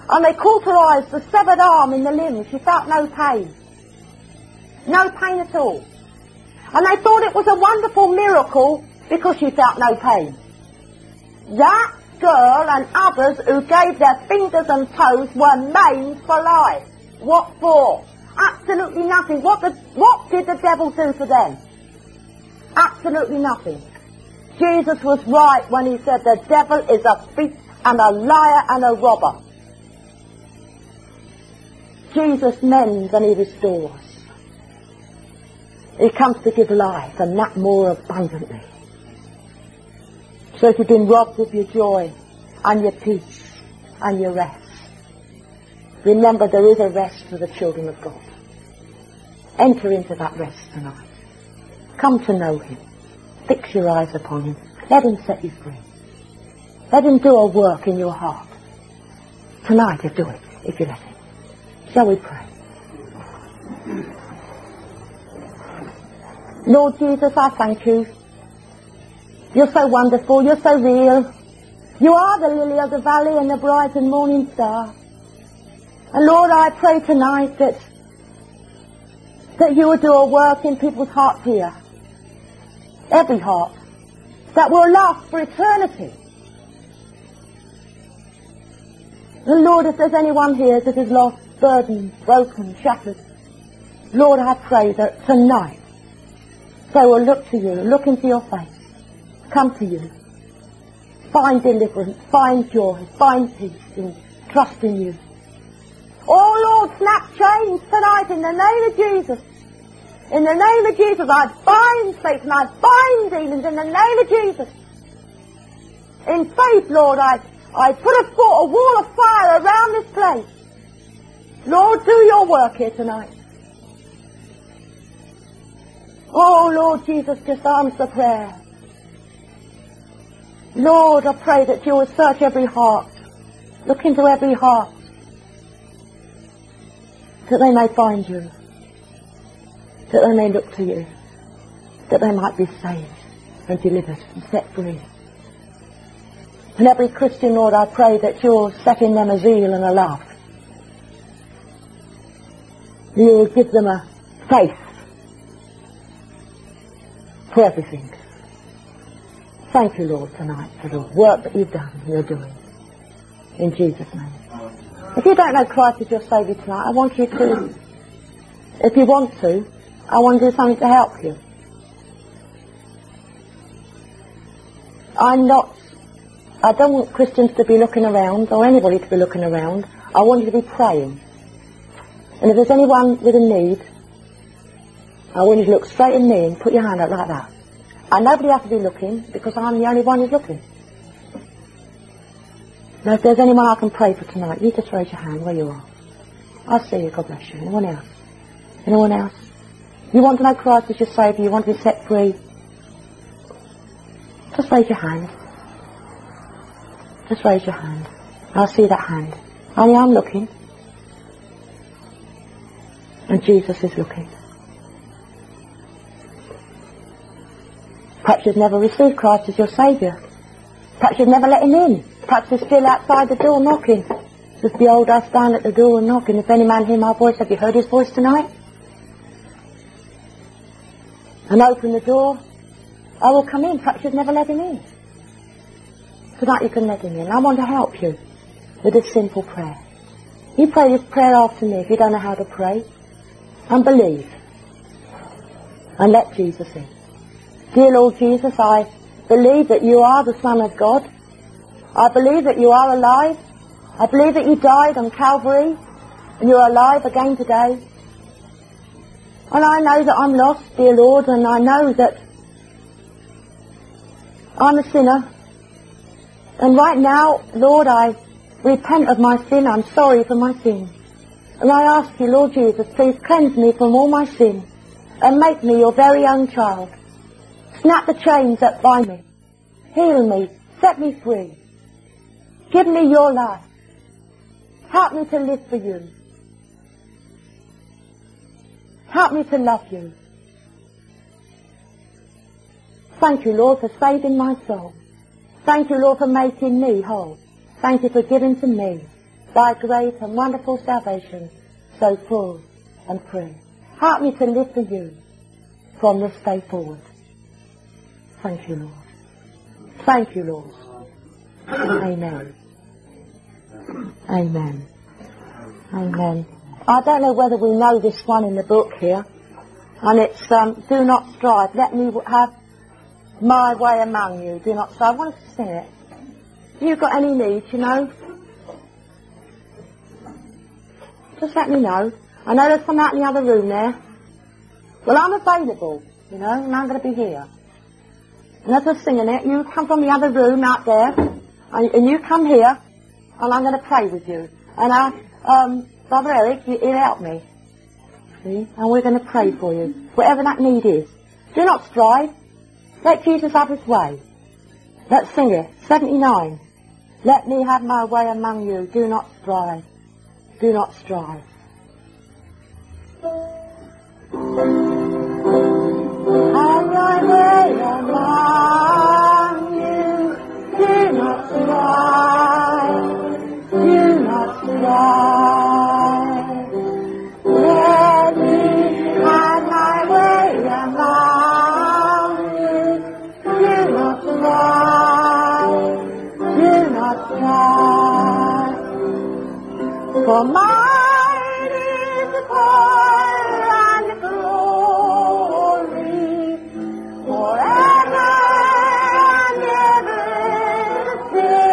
And they cauterized the severed arm in the limb. She felt no pain. No pain at all. And they thought it was a wonderful miracle because she felt no pain. That girl and others who gave their fingers and toes were maimed for life. What for? Absolutely nothing. What, the, what did the devil do for them? Absolutely nothing. Jesus was right when he said the devil is a thief and a liar and a robber. Jesus mends and he restores. He comes to give life, and that more abundantly. So if you've been robbed of your joy and your peace and your rest, remember there is a rest for the children of God. Enter into that rest tonight. Come to know him. Fix your eyes upon him. Let him set you free. Let him do a work in your heart. Tonight he'll do it, if you let him. Shall we pray? Lord Jesus, I thank you. You're so wonderful. You're so real. You are the lily of the valley and the bright and morning star. And Lord, I pray tonight that that you will do a work in people's hearts here. Every heart. That will last for eternity. And Lord, if there's anyone here that is lost, burdened, broken, shattered, Lord, I pray that tonight they will look to you, look into your face, come to you, find deliverance, find joy, find peace, and trust in you. Oh Lord, snap chains tonight in the name of Jesus. In the name of Jesus, I bind Satan, I bind demons in the name of Jesus. In faith, Lord, I, I put a, a wall of fire around this place. Lord, do your work here tonight. Oh, Lord Jesus, just answer prayer. Lord, I pray that you will search every heart. Look into every heart. That they may find you. That they may look to you. That they might be saved and delivered and set free. And every Christian, Lord, I pray that you'll set in them a zeal and a love. You'll give them a faith for everything. Thank you, Lord, tonight for the work that you've done and you're doing. In Jesus' name. If you don't know Christ as your Saviour tonight, I want you to, if you want to, I want to do something to help you. I'm not, I don't want Christians to be looking around, or anybody to be looking around. I want you to be praying. And if there's anyone with a need, I want you to look straight at me and put your hand out like that. And nobody has to be looking, because I'm the only one who's looking. Now, if there's anyone I can pray for tonight, you just raise your hand where you are. I see you, God bless you. Anyone else? Anyone else? You want to know Christ as your Saviour, you want to be set free? Just raise your hand. Just raise your hand. I see that hand. Only I'm looking. And Jesus is looking. Perhaps you've never received Christ as your Saviour. Perhaps you've never let him in. Perhaps you're still outside the door knocking. Just behold, I stand at the door and knock, and if any man hear my voice, have you heard his voice tonight? And open the door, I will come in. Perhaps you've never let him in. Tonight you can let him in. I want to help you with this simple prayer. You pray this prayer after me if you don't know how to pray. And believe. And let Jesus in. Dear Lord Jesus, I believe that you are the Son of God. I believe that you are alive. I believe that you died on Calvary and you're alive again today. And I know that I'm lost, dear Lord, and I know that I'm a sinner. And right now, Lord, I repent of my sin. I'm sorry for my sin. And I ask you, Lord Jesus, please cleanse me from all my sin and make me your very own child. Snap the chains that bind me. Heal me. Set me free. Give me your life. Help me to live for you. Help me to love you. Thank you, Lord, for saving my soul. Thank you, Lord, for making me whole. Thank you for giving to me thy great and wonderful salvation, so full and free. Help me to live for you from this day forward. Thank you, Lord. Thank you, Lord. Amen. Amen. Amen. I don't know whether we know this one in the book here, and it's um, do not strive. Let me have my way among you. Do not strive. I want to sing it. If you've got any needs, you know, just let me know. I know there's some out in the other room there. Well, I'm available, you know, and I'm going to be here. And as we're singing it, you come from the other room out there, and, and you come here, and I'm going to pray with you. And I, um, Brother Eric, you, he'll help me. See? And we're going to pray for you, whatever that need is. Do not strive. Let Jesus have his way. Let's sing it. seventy-nine. Let me have my way among you. Do not strive. Do not strive. Have my way among you. Do not strive. Do not strive. Let me have my way among you. Do not strive. Do not strive. For mine is the power and the glory, forever and ever the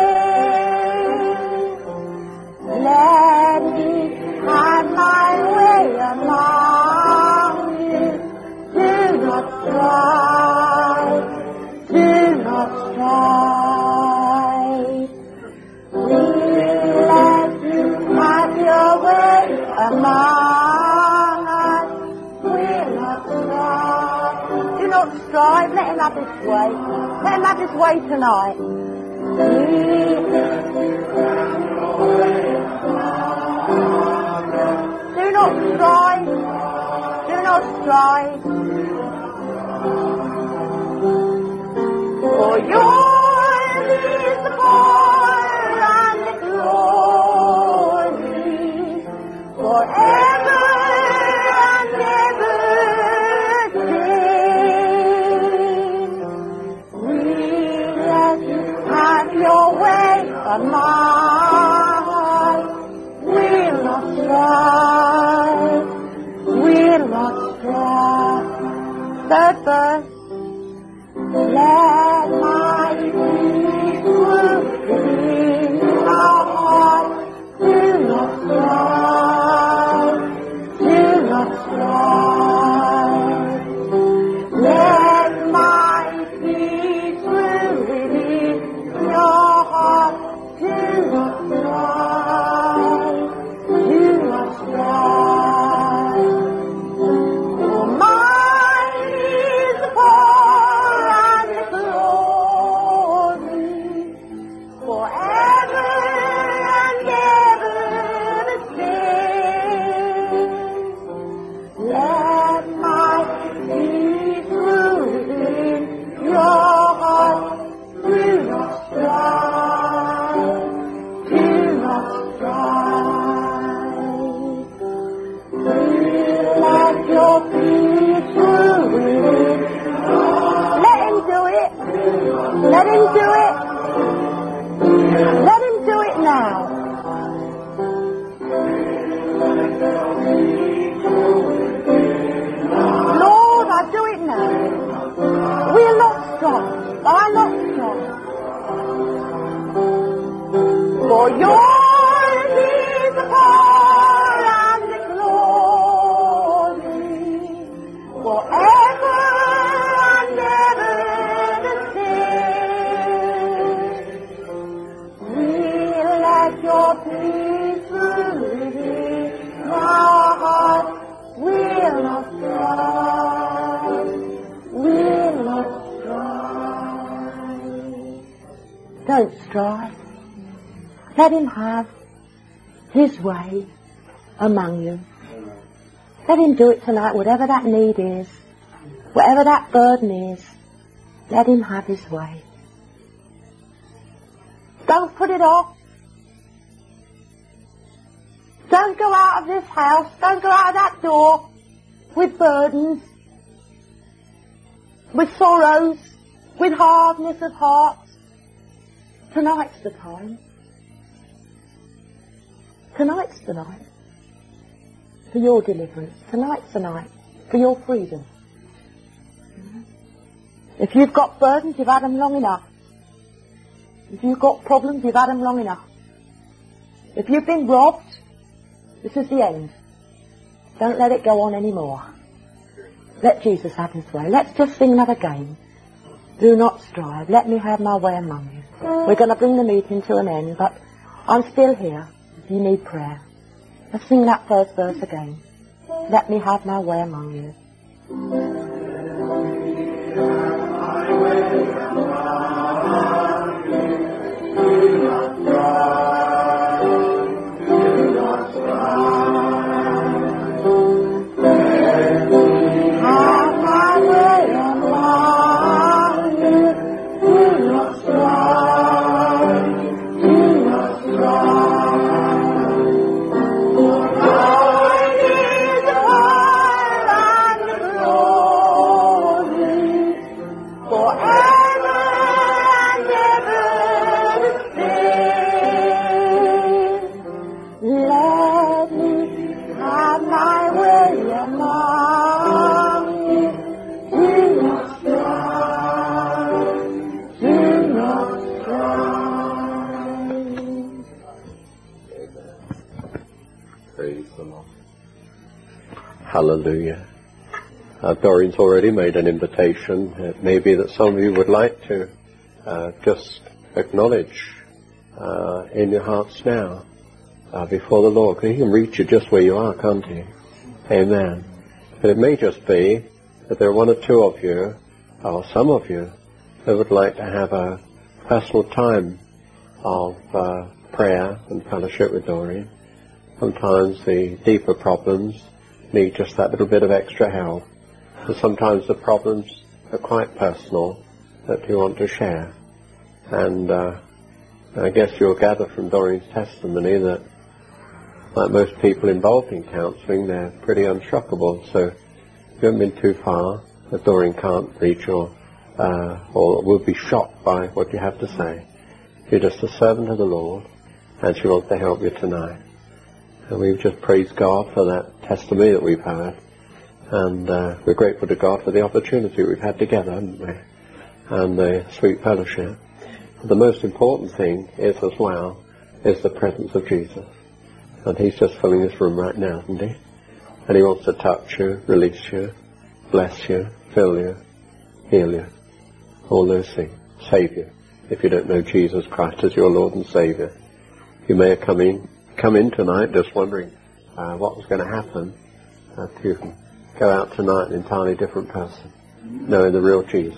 same. Let me have my way among you. Do not strive. Do not strive. Among us, we'll not strive. Do not strive. Let him have his way. Let him have his way tonight. Do not strive. Do not strive. For yours is the power and the glory, forever and ever sing. We let you have your way among us. We'll not strive. We'll not strive. Third verse. Let my peace rule within our heart. Do not strive. Do not strive. Let my peace rule within your heart. Do not strive. Do not strive. For mine is the power and the glory, forever and ever the same. Let my peace rule within your heart. Do not strive. Do not strive. Let your peace rule within. Let him do it. Let him do it. Let him do it now. Lord, I do it now. We'll not stop. I'll not stop. For yours is the power and the glory, forever and ever the same. We'll let your peace rule within our heart. We'll not strive. We'll not strive. Don't strive. Let him have his way among you. Let him do it tonight, whatever that need is, whatever that burden is. Let him have his way. Don't put it off. Don't go out of this house, don't go out of that door with burdens, with sorrows, with hardness of heart. Tonight's the time. Tonight's the night for your deliverance. Tonight's the night for your freedom. If you've got burdens, you've had them long enough. If you've got problems, you've had them long enough. If you've been robbed, this is the end. Don't let it go on anymore. Let Jesus have his way. Let's just sing that again. Do not strive. Let me have my way among you. We're going to bring the meeting to an end, but I'm still here if you need prayer. Let's sing that first verse again. Let me have my way among you. Hallelujah. Uh, Doreen's already made an invitation. It may be that some of you would like to uh, just acknowledge uh, in your hearts now uh, before the Lord. He can reach you just where you are, can't he? Amen. But it may just be that there are one or two of you, or some of you, that would like to have a personal time of uh, prayer and fellowship with Doreen. Sometimes the deeper problems need just that little bit of extra help. And sometimes the problems are quite personal that you want to share. And uh, I guess you'll gather from Doreen's testimony that, like most people involved in counselling, they're pretty unshockable. So you haven't been too far that Doreen can't reach or, uh, or will be shocked by what you have to say. You're just a servant of the Lord, and she wants to help you tonight. And we've just praised God for that testimony that we've had. And uh, we're grateful to God for the opportunity we've had together, haven't we? And the sweet fellowship. But the most important thing is, as well, is the presence of Jesus. And he's just filling this room right now, isn't he? And he wants to touch you, release you, bless you, fill you, heal you. All those things. Save you. If you don't know Jesus Christ as your Lord and Saviour. You may have come in come in tonight just wondering uh, what was going to happen. Uh, you can go out tonight an entirely different person, knowing the real Jesus.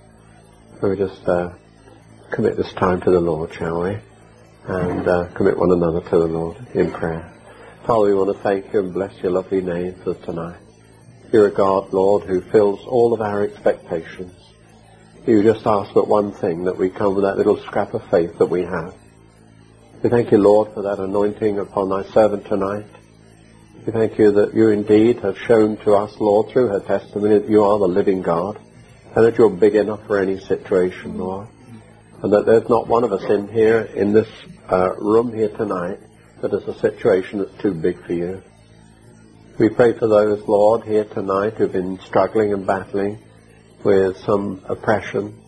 So we just uh, commit this time to the Lord, shall we? And uh, commit one another to the Lord in prayer. Father, we want to thank you and bless your lovely name for tonight. You're a God, Lord, who fills all of our expectations. You just ask but one thing, that we come with that little scrap of faith that we have. We thank you, Lord, for that anointing upon thy servant tonight. We thank you that you indeed have shown to us, Lord, through her testimony, that you are the living God, and that you're big enough for any situation, Lord. And that there's not one of us in here, in this uh, room here tonight, that is a situation that's too big for you. We pray for those, Lord, here tonight who've been struggling and battling with some oppression,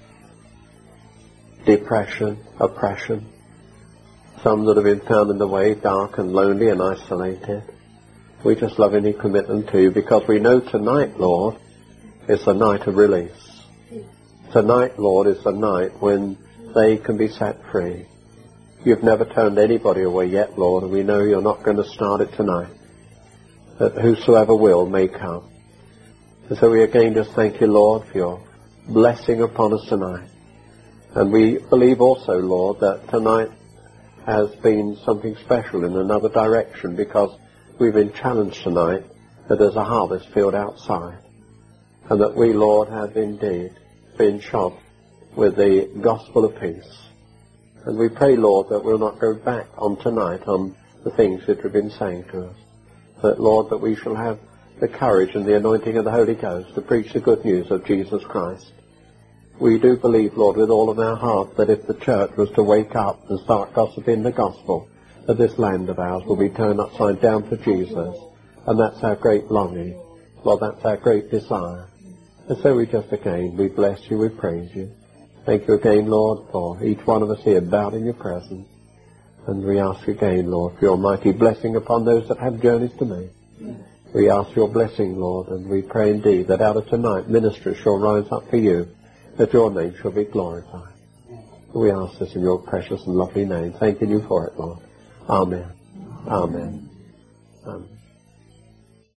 depression, oppression. Some that have been found in the way, dark and lonely and isolated. We just lovingly commit them to you, because we know tonight, Lord, is the night of release. Tonight, Lord, is the night when they can be set free. You've never turned anybody away yet, Lord, and we know you're not going to start it tonight. That whosoever will may come. And so we again just thank you, Lord, for your blessing upon us tonight. And we believe also, Lord, that tonight has been something special in another direction, because we've been challenged tonight that there's a harvest field outside, and that we, Lord, have indeed been shot with the gospel of peace. And we pray, Lord, that we'll not go back on tonight on the things that you've been saying to us. That, Lord, that we shall have the courage and the anointing of the Holy Ghost to preach the good news of Jesus Christ. We do believe, Lord, with all of our heart that if the church was to wake up and start gossiping the gospel, that this land of ours will be turned upside down for Jesus. And that's our great longing. Lord, that's our great desire. And so we just again, we bless you, we praise you. Thank you again, Lord, for each one of us here bowed in your presence. And we ask again, Lord, for your mighty blessing upon those that have journeys to make. We ask your blessing, Lord, and we pray indeed that out of tonight ministers shall rise up for you, that your name shall be glorified. We ask this in your precious and lovely name, thanking you for it, Lord. Amen. Amen. Amen.